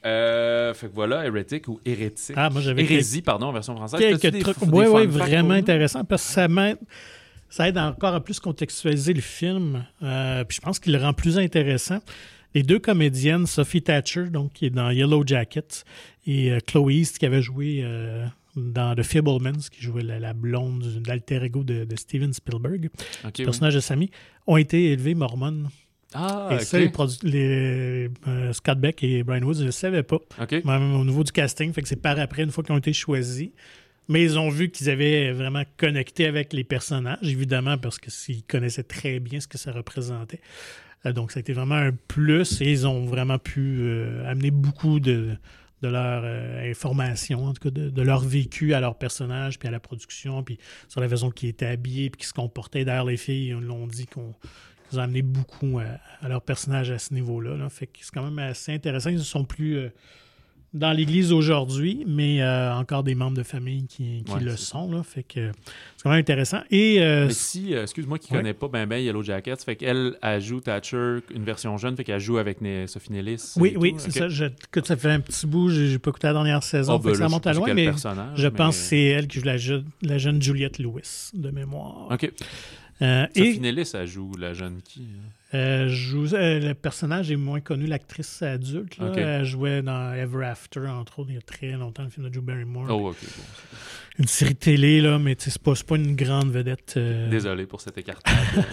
Speaker 2: Euh, fait que voilà, hérétique ou hérétique.
Speaker 1: Ah, moi, j'avais
Speaker 2: Hérésie, pardon, en version française.
Speaker 1: quelques
Speaker 2: T'as-tu des
Speaker 1: trucs.
Speaker 2: f- des
Speaker 1: Oui,
Speaker 2: fun
Speaker 1: oui,
Speaker 2: facts pour
Speaker 1: vraiment
Speaker 2: nous?
Speaker 1: intéressant parce que ça m'aide, ça aide encore à plus contextualiser le film. Euh, puis je pense qu'il le rend plus intéressant. Les deux comédiennes, Sophie Thatcher, donc, qui est dans Yellow Jackets, et euh, Chloe East, qui avait joué euh, dans The Fabelmans, qui jouait la, la blonde du- de l'alter ego de, de Steven Spielberg,
Speaker 2: Ok,
Speaker 1: le
Speaker 2: oui.
Speaker 1: personnage de Sammy, ont été élevés mormones.
Speaker 2: Ah,
Speaker 1: et
Speaker 2: ok.
Speaker 1: ça, les produ- les, euh, Scott Beck et Brian Woods ne le savaient pas.
Speaker 2: Ok.
Speaker 1: Même au niveau du casting, fait que c'est par après, une fois qu'ils ont été choisis. Mais ils ont vu qu'ils avaient vraiment connecté avec les personnages, évidemment, parce que s'ils connaissaient très bien ce que ça représentait. Euh, donc, ça a été vraiment un plus et ils ont vraiment pu euh, amener beaucoup de, de leur euh, information, en tout cas de, de leur vécu à leur personnage, puis à la production, puis sur la façon qu'ils étaient habillés, puis qu'ils se comportaient. D'ailleurs, les filles ils l'ont dit qu'on qu'ils ont amené beaucoup à, à leur personnage à ce niveau-là. Là. Fait que c'est quand même assez intéressant. Ils ne sont plus euh, dans l'Église aujourd'hui, mais euh, encore des membres de famille qui, qui
Speaker 2: Ouais,
Speaker 1: le
Speaker 2: c'est
Speaker 1: sont. Là. Fait que c'est quand même intéressant. Et euh,
Speaker 2: Mais si, euh, excuse-moi qui
Speaker 1: Ouais.
Speaker 2: connais pas ben ben Yellow Jackets, fait qu'elle elle joue Thatcher, une version jeune, fait qu'elle joue avec Né- Sophie Nellis.
Speaker 1: oui,
Speaker 2: et
Speaker 1: oui,
Speaker 2: tout.
Speaker 1: c'est
Speaker 2: Ok.
Speaker 1: ça. Je, écoute, ça fait un petit bout, j'ai, j'ai pas écouté la dernière saison,
Speaker 2: Ah,
Speaker 1: fait
Speaker 2: ben
Speaker 1: que
Speaker 2: là,
Speaker 1: ça
Speaker 2: je
Speaker 1: monte
Speaker 2: sais
Speaker 1: à
Speaker 2: pas
Speaker 1: loin,
Speaker 2: quel
Speaker 1: mais
Speaker 2: personnage,
Speaker 1: je
Speaker 2: mais-
Speaker 1: pense que c'est elle qui joue la, je- la jeune Juliette Lewis, de mémoire.
Speaker 2: Ok.
Speaker 1: Euh,
Speaker 2: Sophie
Speaker 1: et
Speaker 2: Nellis, elle joue la jeune qui hein?
Speaker 1: euh, joue, euh, le personnage est moins connu, l'actrice adulte. Là.
Speaker 2: Ok.
Speaker 1: Elle jouait dans Ever After, entre autres, il y a très longtemps, le film de Drew Barrymore.
Speaker 2: Oh, ok. Bon.
Speaker 1: Une série télé, là, mais tu sais, c'est pas, c'est pas une grande vedette euh,
Speaker 2: Désolé pour cet écartage.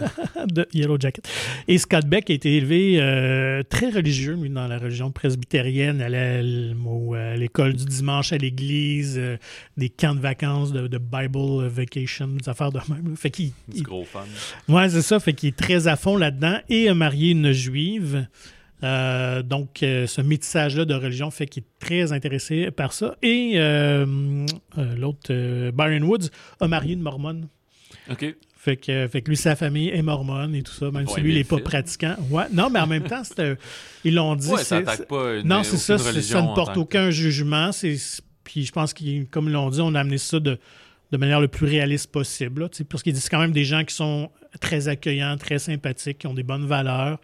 Speaker 1: de Yellow Jacket. Et Scott Beck a été élevé euh, très religieux, lui, dans la religion presbytérienne, allait à l- au- à l'école du dimanche à l'église, euh, des camps de vacances, de, de Bible vacation, des affaires de même. là. Fait qu'il,
Speaker 2: du
Speaker 1: il-
Speaker 2: gros fan.
Speaker 1: ouais, c'est ça, fait qu'il est très à fond là-dedans et a marié une juive. Euh, donc, euh, ce métissage-là de religion fait qu'il est très intéressé par ça. Et euh, euh, l'autre, euh, Byron Woods, a marié une mormone.
Speaker 2: Ok.
Speaker 1: Fait que, fait que lui, sa famille est mormone et tout ça, même
Speaker 2: Ils vont
Speaker 1: si lui, il
Speaker 2: aimer
Speaker 1: n'est
Speaker 2: le
Speaker 1: pas
Speaker 2: film.
Speaker 1: pratiquant. Ouais, non, mais en même temps, c'est, euh, ils l'ont dit.
Speaker 2: Ouais, ça
Speaker 1: c'est-
Speaker 2: attaque pas une,
Speaker 1: non, c'est ça,
Speaker 2: aucune
Speaker 1: c'est-
Speaker 2: religion
Speaker 1: ça ne
Speaker 2: en
Speaker 1: porte
Speaker 2: tant que-
Speaker 1: aucun jugement. C'est, puis je pense qu'ils, comme ils l'ont dit, on a amené ça de, de manière le plus réaliste possible. Là, tu sais, parce qu'ils disent quand même des gens qui sont très accueillants, très sympathiques, qui ont des bonnes valeurs.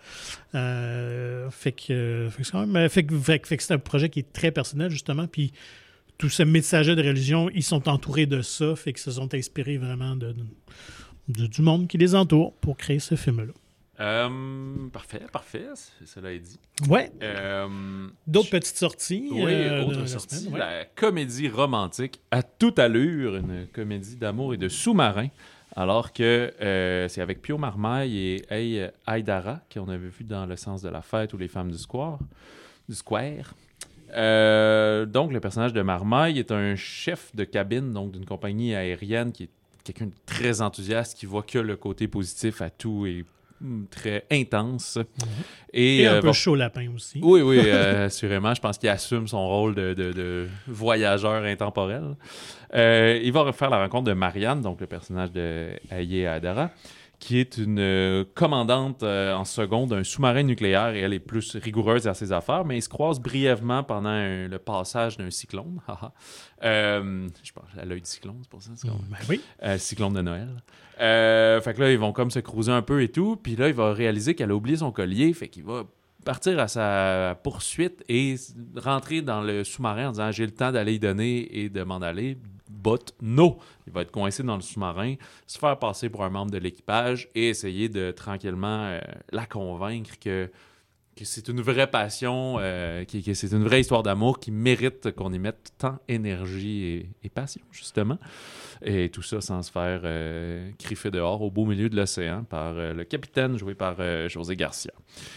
Speaker 1: Euh, fait, que, fait, que c'est quand même, fait, que, fait, que- fait que c'est un projet qui est très personnel, justement. Puis tout ce message de religion, ils sont entourés de ça, fait qu'ils se sont inspirés vraiment de, de- du monde qui les entoure pour créer ce film-là.
Speaker 2: Euh, parfait, parfait. c- Cela est dit.
Speaker 1: Ouais.
Speaker 2: Euh,
Speaker 1: D'autres petites sorties.
Speaker 2: Oui,
Speaker 1: euh, de
Speaker 2: autre
Speaker 1: la
Speaker 2: sortie,
Speaker 1: semaine, ouais.
Speaker 2: la comédie romantique à toute allure, une comédie d'amour et de sous-marin, alors que euh, c'est avec Pio Marmaille et Hey Aïdara, qu'on avait vu dans Le sens de la fête ou Les femmes du square. Du square. Euh, donc, le personnage de Marmaille est un chef de cabine, donc d'une compagnie aérienne qui est quelqu'un de très enthousiaste, qui voit que le côté positif à tout et mm, très intense.
Speaker 1: Mhm.
Speaker 2: Et,
Speaker 1: Et un
Speaker 2: euh,
Speaker 1: peu
Speaker 2: va-
Speaker 1: chaud lapin aussi.
Speaker 2: Oui, oui, euh, assurément. Je pense qu'il assume son rôle de, de- de voyageur intemporel. Euh, il va faire la rencontre de Marianne, donc le personnage de Aye Adara, qui est une euh, commandante euh, en second d'un sous-marin nucléaire, et elle est plus rigoureuse à ses affaires, mais ils se croisent brièvement pendant un- le passage d'un cyclone. Haha. euh, je pense à l'œil du cyclone, c'est pour ça. C'est
Speaker 1: Mm,
Speaker 2: comme-
Speaker 1: ben oui.
Speaker 2: euh, cyclone de Noël. Euh, fait que là, ils vont comme se cruiser un peu et tout. Puis là, il va réaliser qu'elle a oublié son collier. Fait qu'il va partir à sa poursuite et s- rentrer dans le sous-marin en disant « J'ai le temps d'aller y donner et de m'en aller. » But no! Il va être coincé dans le sous-marin, se faire passer pour un membre de l'équipage et essayer de tranquillement euh, la convaincre que que c'est une vraie passion, euh, qui- que c'est une vraie histoire d'amour qui mérite qu'on y mette tant énergie et, et passion, justement. Et tout ça sans se faire euh, criffer dehors au beau milieu de l'océan par euh, le capitaine joué par euh, José Garcia.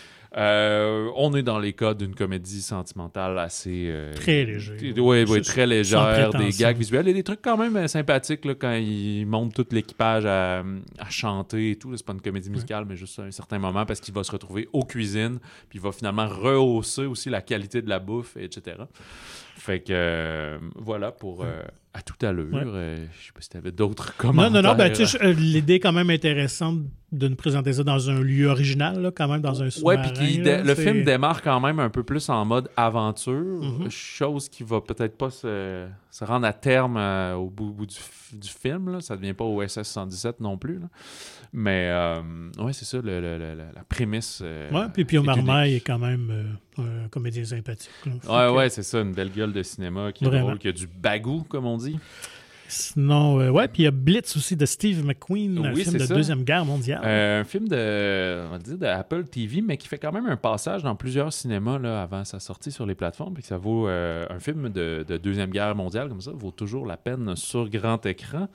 Speaker 2: Euh, on est dans les cas d'une comédie sentimentale assez... euh,
Speaker 1: Très léger.
Speaker 2: Oui, oui,
Speaker 1: Juste
Speaker 2: très légère, des
Speaker 1: prétention.
Speaker 2: gags visuels et des trucs quand même euh, sympathiques là, quand ils montent tout l'équipage à, à chanter et tout. Là, c'est pas une comédie musicale, mais juste à un certain moment parce qu'il va se retrouver aux cuisines, puis il va finalement rehausser aussi la qualité de la bouffe, et cetera. Fait que euh, voilà pour euh, à toute allure.
Speaker 1: Ouais.
Speaker 2: Euh, je sais pas si tu avais d'autres
Speaker 1: Non,
Speaker 2: commentaires.
Speaker 1: non, non. Ben, tu sais, je- euh, l'idée est quand même intéressante de nous présenter ça dans un lieu original, là, quand même, dans un
Speaker 2: Ouais,
Speaker 1: sous-marin.
Speaker 2: puis qui
Speaker 1: là,
Speaker 2: dé- le
Speaker 1: c'est-
Speaker 2: film démarre quand même un peu plus en mode aventure,
Speaker 1: Mhm.
Speaker 2: chose qui va peut-être pas se, se rendre à terme euh, au bout, bout du, f- du film. Là. Ça devient pas O S S cent dix-sept non plus. Là. Mais euh, ouais, c'est ça, le- le- le- la prémisse. euh,
Speaker 1: Ouais, puis Pio
Speaker 2: est
Speaker 1: Marmaille est
Speaker 2: unique.
Speaker 1: quand même euh, un comédien sympathique. là. Fait
Speaker 2: Ouais,
Speaker 1: que-
Speaker 2: ouais, c'est ça, une belle gueule de cinéma qui est
Speaker 1: Vraiment.
Speaker 2: drôle, qui a du bagou, comme on dit.
Speaker 1: Sinon, euh, ouais, puis il y a Blitz aussi de Steve McQueen, un
Speaker 2: Oui,
Speaker 1: film
Speaker 2: c'est
Speaker 1: de
Speaker 2: ça.
Speaker 1: Deuxième Guerre mondiale.
Speaker 2: Euh, un film de, on va dire, de Apple T V, mais qui fait quand même un passage dans plusieurs cinémas là, avant sa sortie sur les plateformes. Puis que ça vaut euh, un film de, de Deuxième Guerre mondiale comme ça, vaut toujours la peine sur grand écran.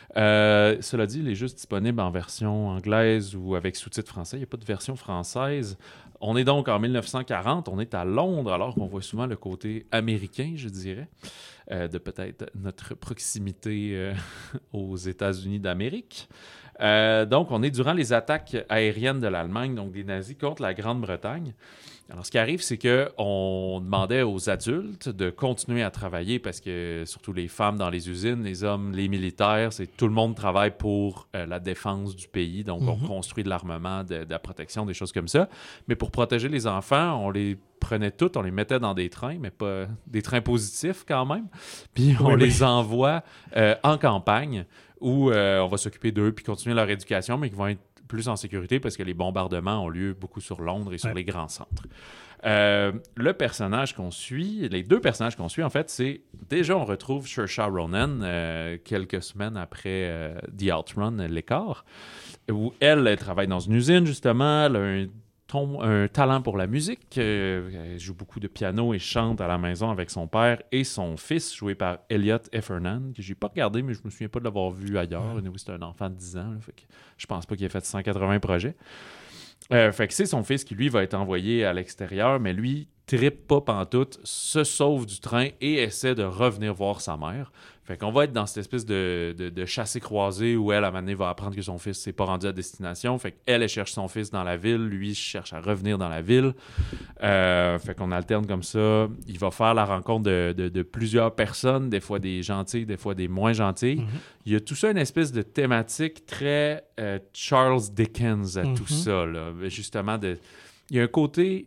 Speaker 2: Euh, cela dit, il est juste disponible en version anglaise ou avec sous-titres français. Il n'y a pas de version française. On est donc en dix-neuf cent quarante, on est à Londres, alors qu'on voit souvent le côté américain, je dirais, euh, de peut-être notre proximité euh, aux États-Unis d'Amérique. Euh, donc, on est durant les attaques aériennes de l'Allemagne, donc des nazis contre la Grande-Bretagne. Alors, ce qui arrive, c'est qu'on demandait aux adultes de continuer à travailler parce que, surtout les femmes dans les usines, les hommes, les militaires, c'est tout le monde travaille pour euh, la défense du pays. Donc, on
Speaker 1: Mhm.
Speaker 2: construit de l'armement, de, de la protection, des choses comme ça. Mais pour protéger les enfants, on les prenait toutes, on les mettait dans des trains, mais pas des trains positifs quand même. Puis, on
Speaker 1: Oui, oui.
Speaker 2: les envoie euh, en campagne où euh, on va s'occuper d'eux puis continuer leur éducation, mais qui vont être plus en sécurité parce que les bombardements ont lieu beaucoup sur Londres et sur
Speaker 1: Ouais.
Speaker 2: les grands centres. Euh, le personnage qu'on suit, les deux personnages qu'on suit, en fait, c'est... Déjà, on retrouve Saoirse Ronan euh, quelques semaines après euh, The Outrun, l'écart, où elle, elle travaille dans une usine, justement. Elle a un, ton- un talent pour la musique. euh, elle joue beaucoup de piano et chante à la maison avec son père et son fils, joué par Elliot Heffernan, que j'ai pas regardé, mais je me souviens pas de l'avoir vu ailleurs.
Speaker 1: Ouais.
Speaker 2: Oui, c'est un enfant de dix ans, là, fait que je pense pas qu'il ait fait cent quatre-vingts projets. Euh, fait que c'est son fils qui, lui, va être envoyé à l'extérieur, mais lui, trippe pas pantoute, se sauve du train et essaie de revenir voir sa mère. Fait qu'on va être dans cette espèce de, de, de chassé-croisé où elle, à un moment donné, va apprendre que son fils s'est pas rendu à destination. Fait qu'elle, elle cherche son fils dans la ville, lui cherche à revenir dans la ville. Euh, fait qu'on alterne comme ça. Il va faire la rencontre de, de, de plusieurs personnes, des fois des gentilles, des fois des moins gentilles.
Speaker 1: Mhm.
Speaker 2: Il y a tout ça une espèce de thématique très euh, Charles Dickens à
Speaker 1: Mhm.
Speaker 2: tout ça. Là. Justement, de... il y a un côté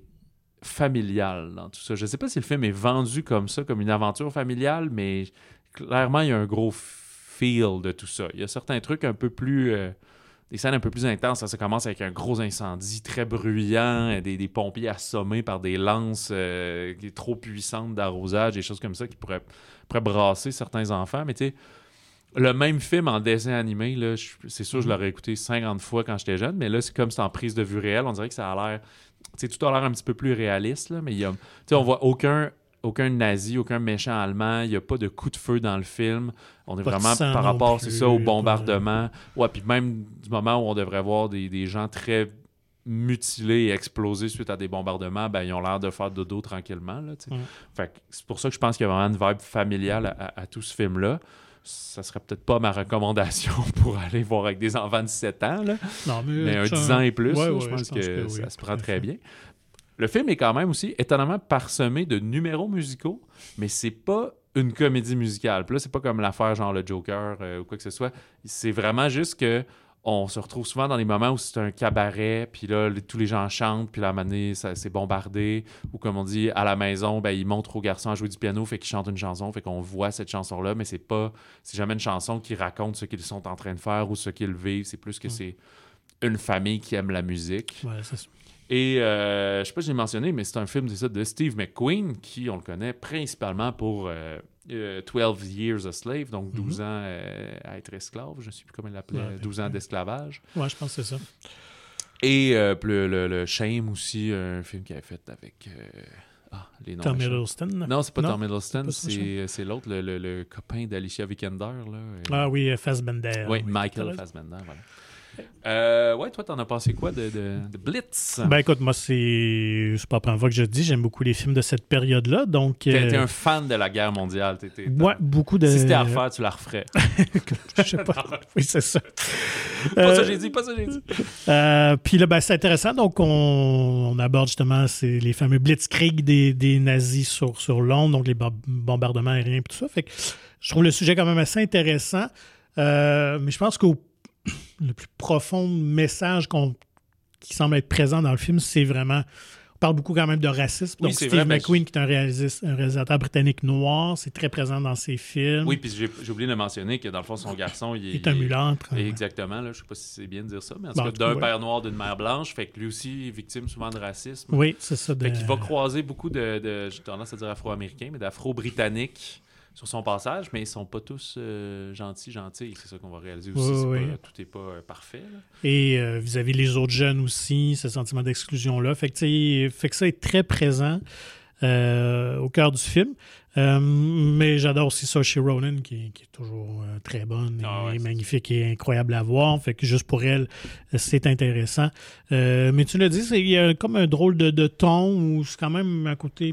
Speaker 2: familial dans tout ça. Je ne sais pas si le film est vendu comme ça, comme une aventure familiale, mais clairement, il y a un gros feel de tout ça. Il y a certains trucs un peu plus... euh, des scènes un peu plus intenses. Ça, ça commence avec un gros incendie très bruyant, des, des pompiers assommés par des lances euh, qui est trop puissantes d'arrosage, des choses comme ça qui pourraient, pourraient brasser certains enfants. Mais tu sais, le même film en dessin animé, là, je- c'est sûr, je l'aurais écouté cinquante fois quand j'étais jeune, mais là, c'est comme c'est en prise de vue réelle. On dirait que ça a l'air... Tu sais, tout a l'air un petit peu plus réaliste, là, mais il y a... Tu sais, on voit aucun... aucun nazi, aucun méchant allemand, il n'y a pas de coup de feu dans le film. On est
Speaker 1: Pas de
Speaker 2: vraiment
Speaker 1: sang
Speaker 2: par
Speaker 1: non
Speaker 2: rapport,
Speaker 1: plus,
Speaker 2: c'est ça, au
Speaker 1: pas-
Speaker 2: bombardement. Ouais, puis même du moment où on devrait voir des, des gens très mutilés et explosés suite à des bombardements, ben, ils ont l'air de faire dodo tranquillement. Là, mm. Fait que c'est pour ça que je pense qu'il y a vraiment une vibe familiale à, à, à tout ce film-là. Ça serait peut-être pas ma recommandation pour aller voir avec des enfants de sept ans, là.
Speaker 1: Non, mais,
Speaker 2: mais un dix ans et plus,
Speaker 1: ouais,
Speaker 2: là,
Speaker 1: ouais,
Speaker 2: je pense, je pense que, que oui, ça se prend très
Speaker 1: fait.
Speaker 2: bien. Le film est quand même aussi étonnamment parsemé de numéros musicaux, mais c'est pas une comédie musicale. Puis là, c'est pas comme l'affaire genre le Joker euh, ou quoi que ce soit. C'est vraiment juste que on se retrouve souvent dans des moments où c'est un cabaret, puis là, les, tous les gens chantent, puis là, à un moment donné, ça, c'est bombardé. Ou comme on dit, à la maison, ben, ils montrent aux garçons à jouer du piano, fait qu'ils chantent une chanson, fait qu'on voit cette chanson-là, mais c'est pas, c'est jamais une chanson qui raconte ce qu'ils sont en train de faire ou ce qu'ils vivent. C'est plus que mm. c'est une famille qui aime la musique.
Speaker 1: Ouais, c'est ça.
Speaker 2: Et euh, je sais pas si j'ai mentionné, mais c'est un film ça, de Steve McQueen, qui, on le connaît principalement pour euh, euh, twelve Years a Slave, donc douze mm-hmm. ans euh, à être esclave, je ne sais plus comment il l'appelait, ouais, douze ans d'esclavage.
Speaker 1: Ouais, je pense que c'est ça.
Speaker 2: Et euh, le, le, le Shame aussi, un film qu'il avait fait avec... Euh... Ah, les noms
Speaker 1: Tom Hiddleston?
Speaker 2: Non, c'est pas
Speaker 1: non,
Speaker 2: Tom Hiddleston,
Speaker 1: c'est,
Speaker 2: c'est, c'est l'autre, le, le, le copain d'Alicia Vikander. Là.
Speaker 1: Ah oui, Fassbender.
Speaker 2: Oui, oui Michael Fassbender, voilà. Euh, ouais, toi, t'en as pensé quoi de, de, de Blitz?
Speaker 1: Ben écoute, moi, c'est... c'est pas la première fois que je le dis, j'aime beaucoup les films de cette période-là, donc...
Speaker 2: T'es,
Speaker 1: euh...
Speaker 2: t'es un fan de la guerre mondiale. T'es, t'es,
Speaker 1: ouais, beaucoup de...
Speaker 2: Si c'était à refaire, tu la referais.
Speaker 1: Je sais pas. Oui, c'est ça.
Speaker 2: Pas euh... ça j'ai dit, pas ça j'ai dit.
Speaker 1: Euh, Puis là, ben, c'est intéressant, donc on, on aborde justement c'est les fameux blitzkrieg des, des nazis sur, sur Londres, donc les bombardements aériens et tout ça. Fait que je trouve le sujet quand même assez intéressant, euh, mais je pense qu'au le plus profond message qu'on, qui semble être présent dans le film, c'est vraiment... On parle beaucoup quand même de racisme. Donc, oui, Steve vrai, McQueen, je... qui est un, réalis... un réalisateur britannique noir, c'est très présent dans ses films.
Speaker 2: Oui, puis j'ai, j'ai oublié de mentionner que dans le fond, son garçon... Il,
Speaker 1: il est un mulâtre.
Speaker 2: Il... Exactement. Là, je ne sais pas si c'est bien de dire ça, mais en tout bon, cas, d'un ouais. père noir, d'une mère blanche, fait que lui aussi est victime souvent de racisme.
Speaker 1: Oui, c'est ça. De...
Speaker 2: Fait qu'il va croiser beaucoup de, de j'ai tendance à dire afro-américains, mais d'afro-britanniques sur son passage, mais ils sont pas tous euh, gentils, gentils. C'est ça qu'on va réaliser aussi.
Speaker 1: Oui,
Speaker 2: c'est
Speaker 1: oui.
Speaker 2: Pas, tout n'est pas euh, parfait. Là.
Speaker 1: Et euh, vis-à-vis les autres jeunes aussi, ce sentiment d'exclusion-là. Fait que, fait que ça est très présent euh, au cœur du film. Euh, mais j'adore aussi Saoirse Ronan, qui, qui est toujours euh, très bonne et, ah ouais, et magnifique et incroyable à voir. Fait que juste pour elle, c'est intéressant. Euh, mais tu l'as dit, il y a comme un drôle de, de ton où c'est quand même un côté,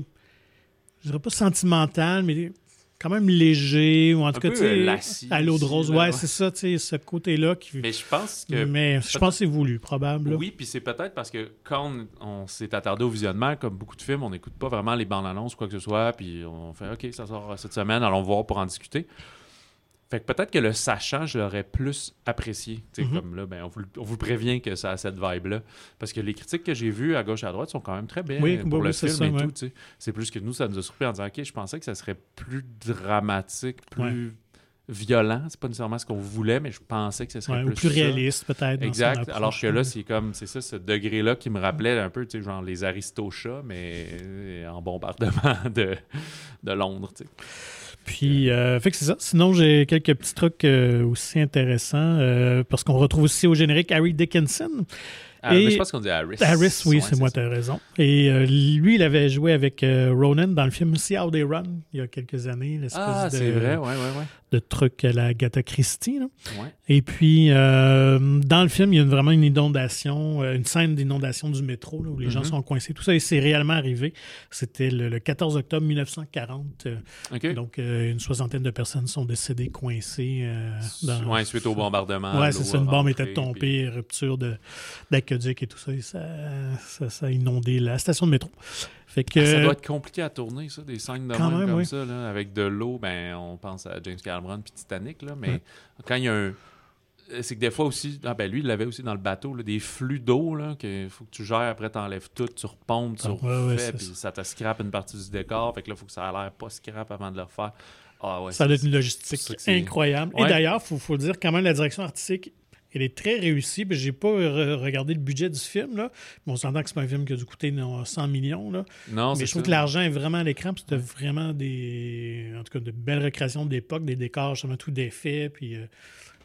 Speaker 1: je dirais pas sentimental, mais... quand même léger, ou en tout
Speaker 2: un
Speaker 1: cas, tu sais, à l'eau de rose. Ouais,
Speaker 2: ouais,
Speaker 1: c'est ça, tu sais, ce côté-là. Qui...
Speaker 2: Mais je pense que...
Speaker 1: Mais je pense que c'est voulu, probable. Là.
Speaker 2: Oui, puis c'est peut-être parce que quand on, on s'est attardé au visionnement, comme beaucoup de films, on n'écoute pas vraiment les bandes annonces, quoi que ce soit, puis on fait « OK, ça sort cette semaine, allons voir pour en discuter ». Fait que peut-être que le sachant, je l'aurais plus apprécié. Mm-hmm. Comme là, ben, on, vous, on vous prévient que ça a cette vibe-là. Parce que les critiques que j'ai vues à gauche et à droite sont quand même très bien
Speaker 1: oui,
Speaker 2: pour
Speaker 1: oui,
Speaker 2: le
Speaker 1: c'est
Speaker 2: film
Speaker 1: ça,
Speaker 2: et
Speaker 1: ouais.
Speaker 2: tout. T'sais. C'est plus que nous, ça nous a surpris en disant « OK, je pensais que ça serait plus dramatique, plus ouais. violent. C'est pas nécessairement ce qu'on voulait, mais je pensais que ça serait
Speaker 1: ouais,
Speaker 2: plus
Speaker 1: ou plus
Speaker 2: ça.
Speaker 1: réaliste, peut-être.
Speaker 2: Exact. Approche, alors que là, c'est comme, c'est ça, ce degré-là qui me rappelait un peu, tu sais, genre les Aristochats, mais en bombardement de, de Londres, tu sais.
Speaker 1: Puis, euh, fait que c'est ça. Sinon, j'ai quelques petits trucs euh, aussi intéressants euh, parce qu'on retrouve aussi au générique Harry Dickinson.
Speaker 2: Ah, et... mais je pense qu'on dit Harris.
Speaker 1: Harris, oui,
Speaker 2: ouais,
Speaker 1: c'est,
Speaker 2: c'est
Speaker 1: moi, tu as raison. Et euh, lui, il avait joué avec euh, Ronan dans le film See How They Run il y a quelques années. L'espèce
Speaker 2: ah,
Speaker 1: de,
Speaker 2: c'est vrai, ouais, ouais, ouais.
Speaker 1: de truc à la Agatha Christie. Là.
Speaker 2: Ouais.
Speaker 1: Et puis, euh, dans le film, il y a une, vraiment une inondation, euh, une scène d'inondation du métro là, où les mm-hmm. gens sont coincés. Tout ça, et c'est réellement arrivé. C'était le, le quatorze octobre mille neuf cent quarante. Euh,
Speaker 2: okay.
Speaker 1: Donc, euh, une soixantaine de personnes sont décédées coincées. Euh, dans...
Speaker 2: Ouais, suite au bombardement.
Speaker 1: Oui, c'est ça. Une bombe était tombée,
Speaker 2: puis...
Speaker 1: rupture de, d'aqueduc et tout ça. Et ça, ça, ça a inondé la station de métro. Fait que,
Speaker 2: ah, ça doit être compliqué à tourner, ça, des scènes de même,
Speaker 1: même
Speaker 2: comme
Speaker 1: oui.
Speaker 2: ça, là, avec de l'eau. Ben, on pense à James Cameron puis Titanic, là, mais ouais. quand il y a un... C'est que des fois aussi, ah ben lui, il l'avait aussi dans le bateau, là, des flux d'eau, là, qu'il faut que tu gères, après t'enlèves tout, tu repompes, tu ah, refais, ouais, puis ça te scrape une partie du décor, fait que là, il faut que ça a l'air pas scrap avant de le refaire. Ah, ouais,
Speaker 1: ça doit être une logistique incroyable. Ouais. Et d'ailleurs, il faut, faut le dire, quand même, la direction artistique, elle est très réussie. Je n'ai pas re- regardé le budget du film, là, mais on s'entend que c'est pas un film qui a dû coûter non, cent millions. Là.
Speaker 2: Non,
Speaker 1: mais
Speaker 2: c'est
Speaker 1: je trouve
Speaker 2: ça.
Speaker 1: que l'argent est vraiment à l'écran, puis c'était vraiment des, en tout cas, de belles recréations de l'époque, des décors, justement, tout d'effets, puis... Euh,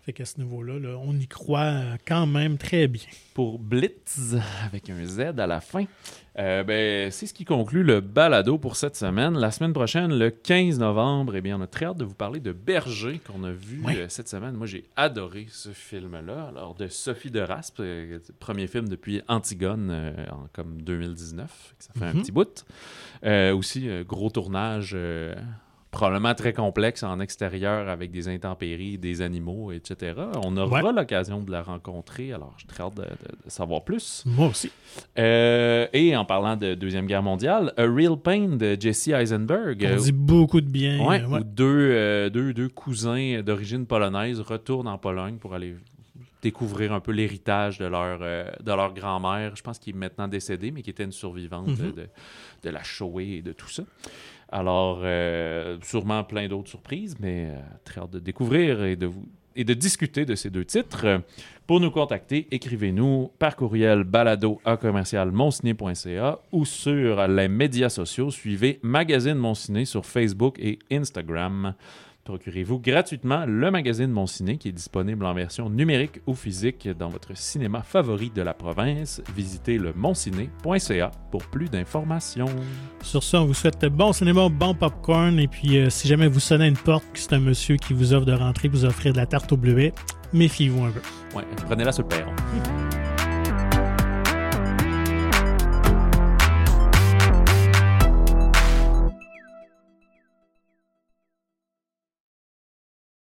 Speaker 1: Fait qu'à ce niveau-là, là, on y croit quand même très bien.
Speaker 2: Pour Blitz, avec un Z à la fin, euh, ben, c'est ce qui conclut le balado pour cette semaine. La semaine prochaine, le quinze novembre, eh bien, on a très hâte de vous parler de Berger, qu'on a vu oui. euh, cette semaine. Moi, j'ai adoré ce film-là. Alors, de Sophie de Raspe, euh, premier film depuis Antigone, euh, en comme deux mille dix-neuf. Ça fait mm-hmm. un petit bout. Euh, aussi, euh, gros tournage... Euh, probablement très complexe en extérieur avec des intempéries, des animaux, et cetera. On aura ouais. l'occasion de la rencontrer, alors j'ai très hâte de, de, de savoir plus.
Speaker 1: Moi aussi.
Speaker 2: Euh, et en parlant de Deuxième Guerre mondiale, A Real Pain de Jesse Eisenberg.
Speaker 1: On dit beaucoup de bien.
Speaker 2: Ouais,
Speaker 1: ouais.
Speaker 2: Où deux, euh, deux, deux cousins d'origine polonaise retournent en Pologne pour aller découvrir un peu l'héritage de leur, euh, de leur grand-mère, je pense qu'il est maintenant décédée, mais qui était une survivante mm-hmm. de, de, de la Shoah et de tout ça. Alors, euh, sûrement plein d'autres surprises, mais euh, très hâte de découvrir et de, vous, et de discuter de ces deux titres. Pour nous contacter, écrivez-nous par courriel balado à commercial monciné point c a ou sur les médias sociaux. Suivez Magazine Monciné sur Facebook et Instagram. Procurez-vous gratuitement le magazine Mon Ciné qui est disponible en version numérique ou physique dans votre cinéma favori de la province. Visitez le monciné point c a pour plus d'informations.
Speaker 1: Sur ça, on vous souhaite bon cinéma, bon popcorn et puis euh, si jamais vous sonnez à une porte que c'est un monsieur qui vous offre de rentrer, vous offrir de la tarte au bleuet, méfiez-vous un peu.
Speaker 2: Ouais, prenez-la sur le perron.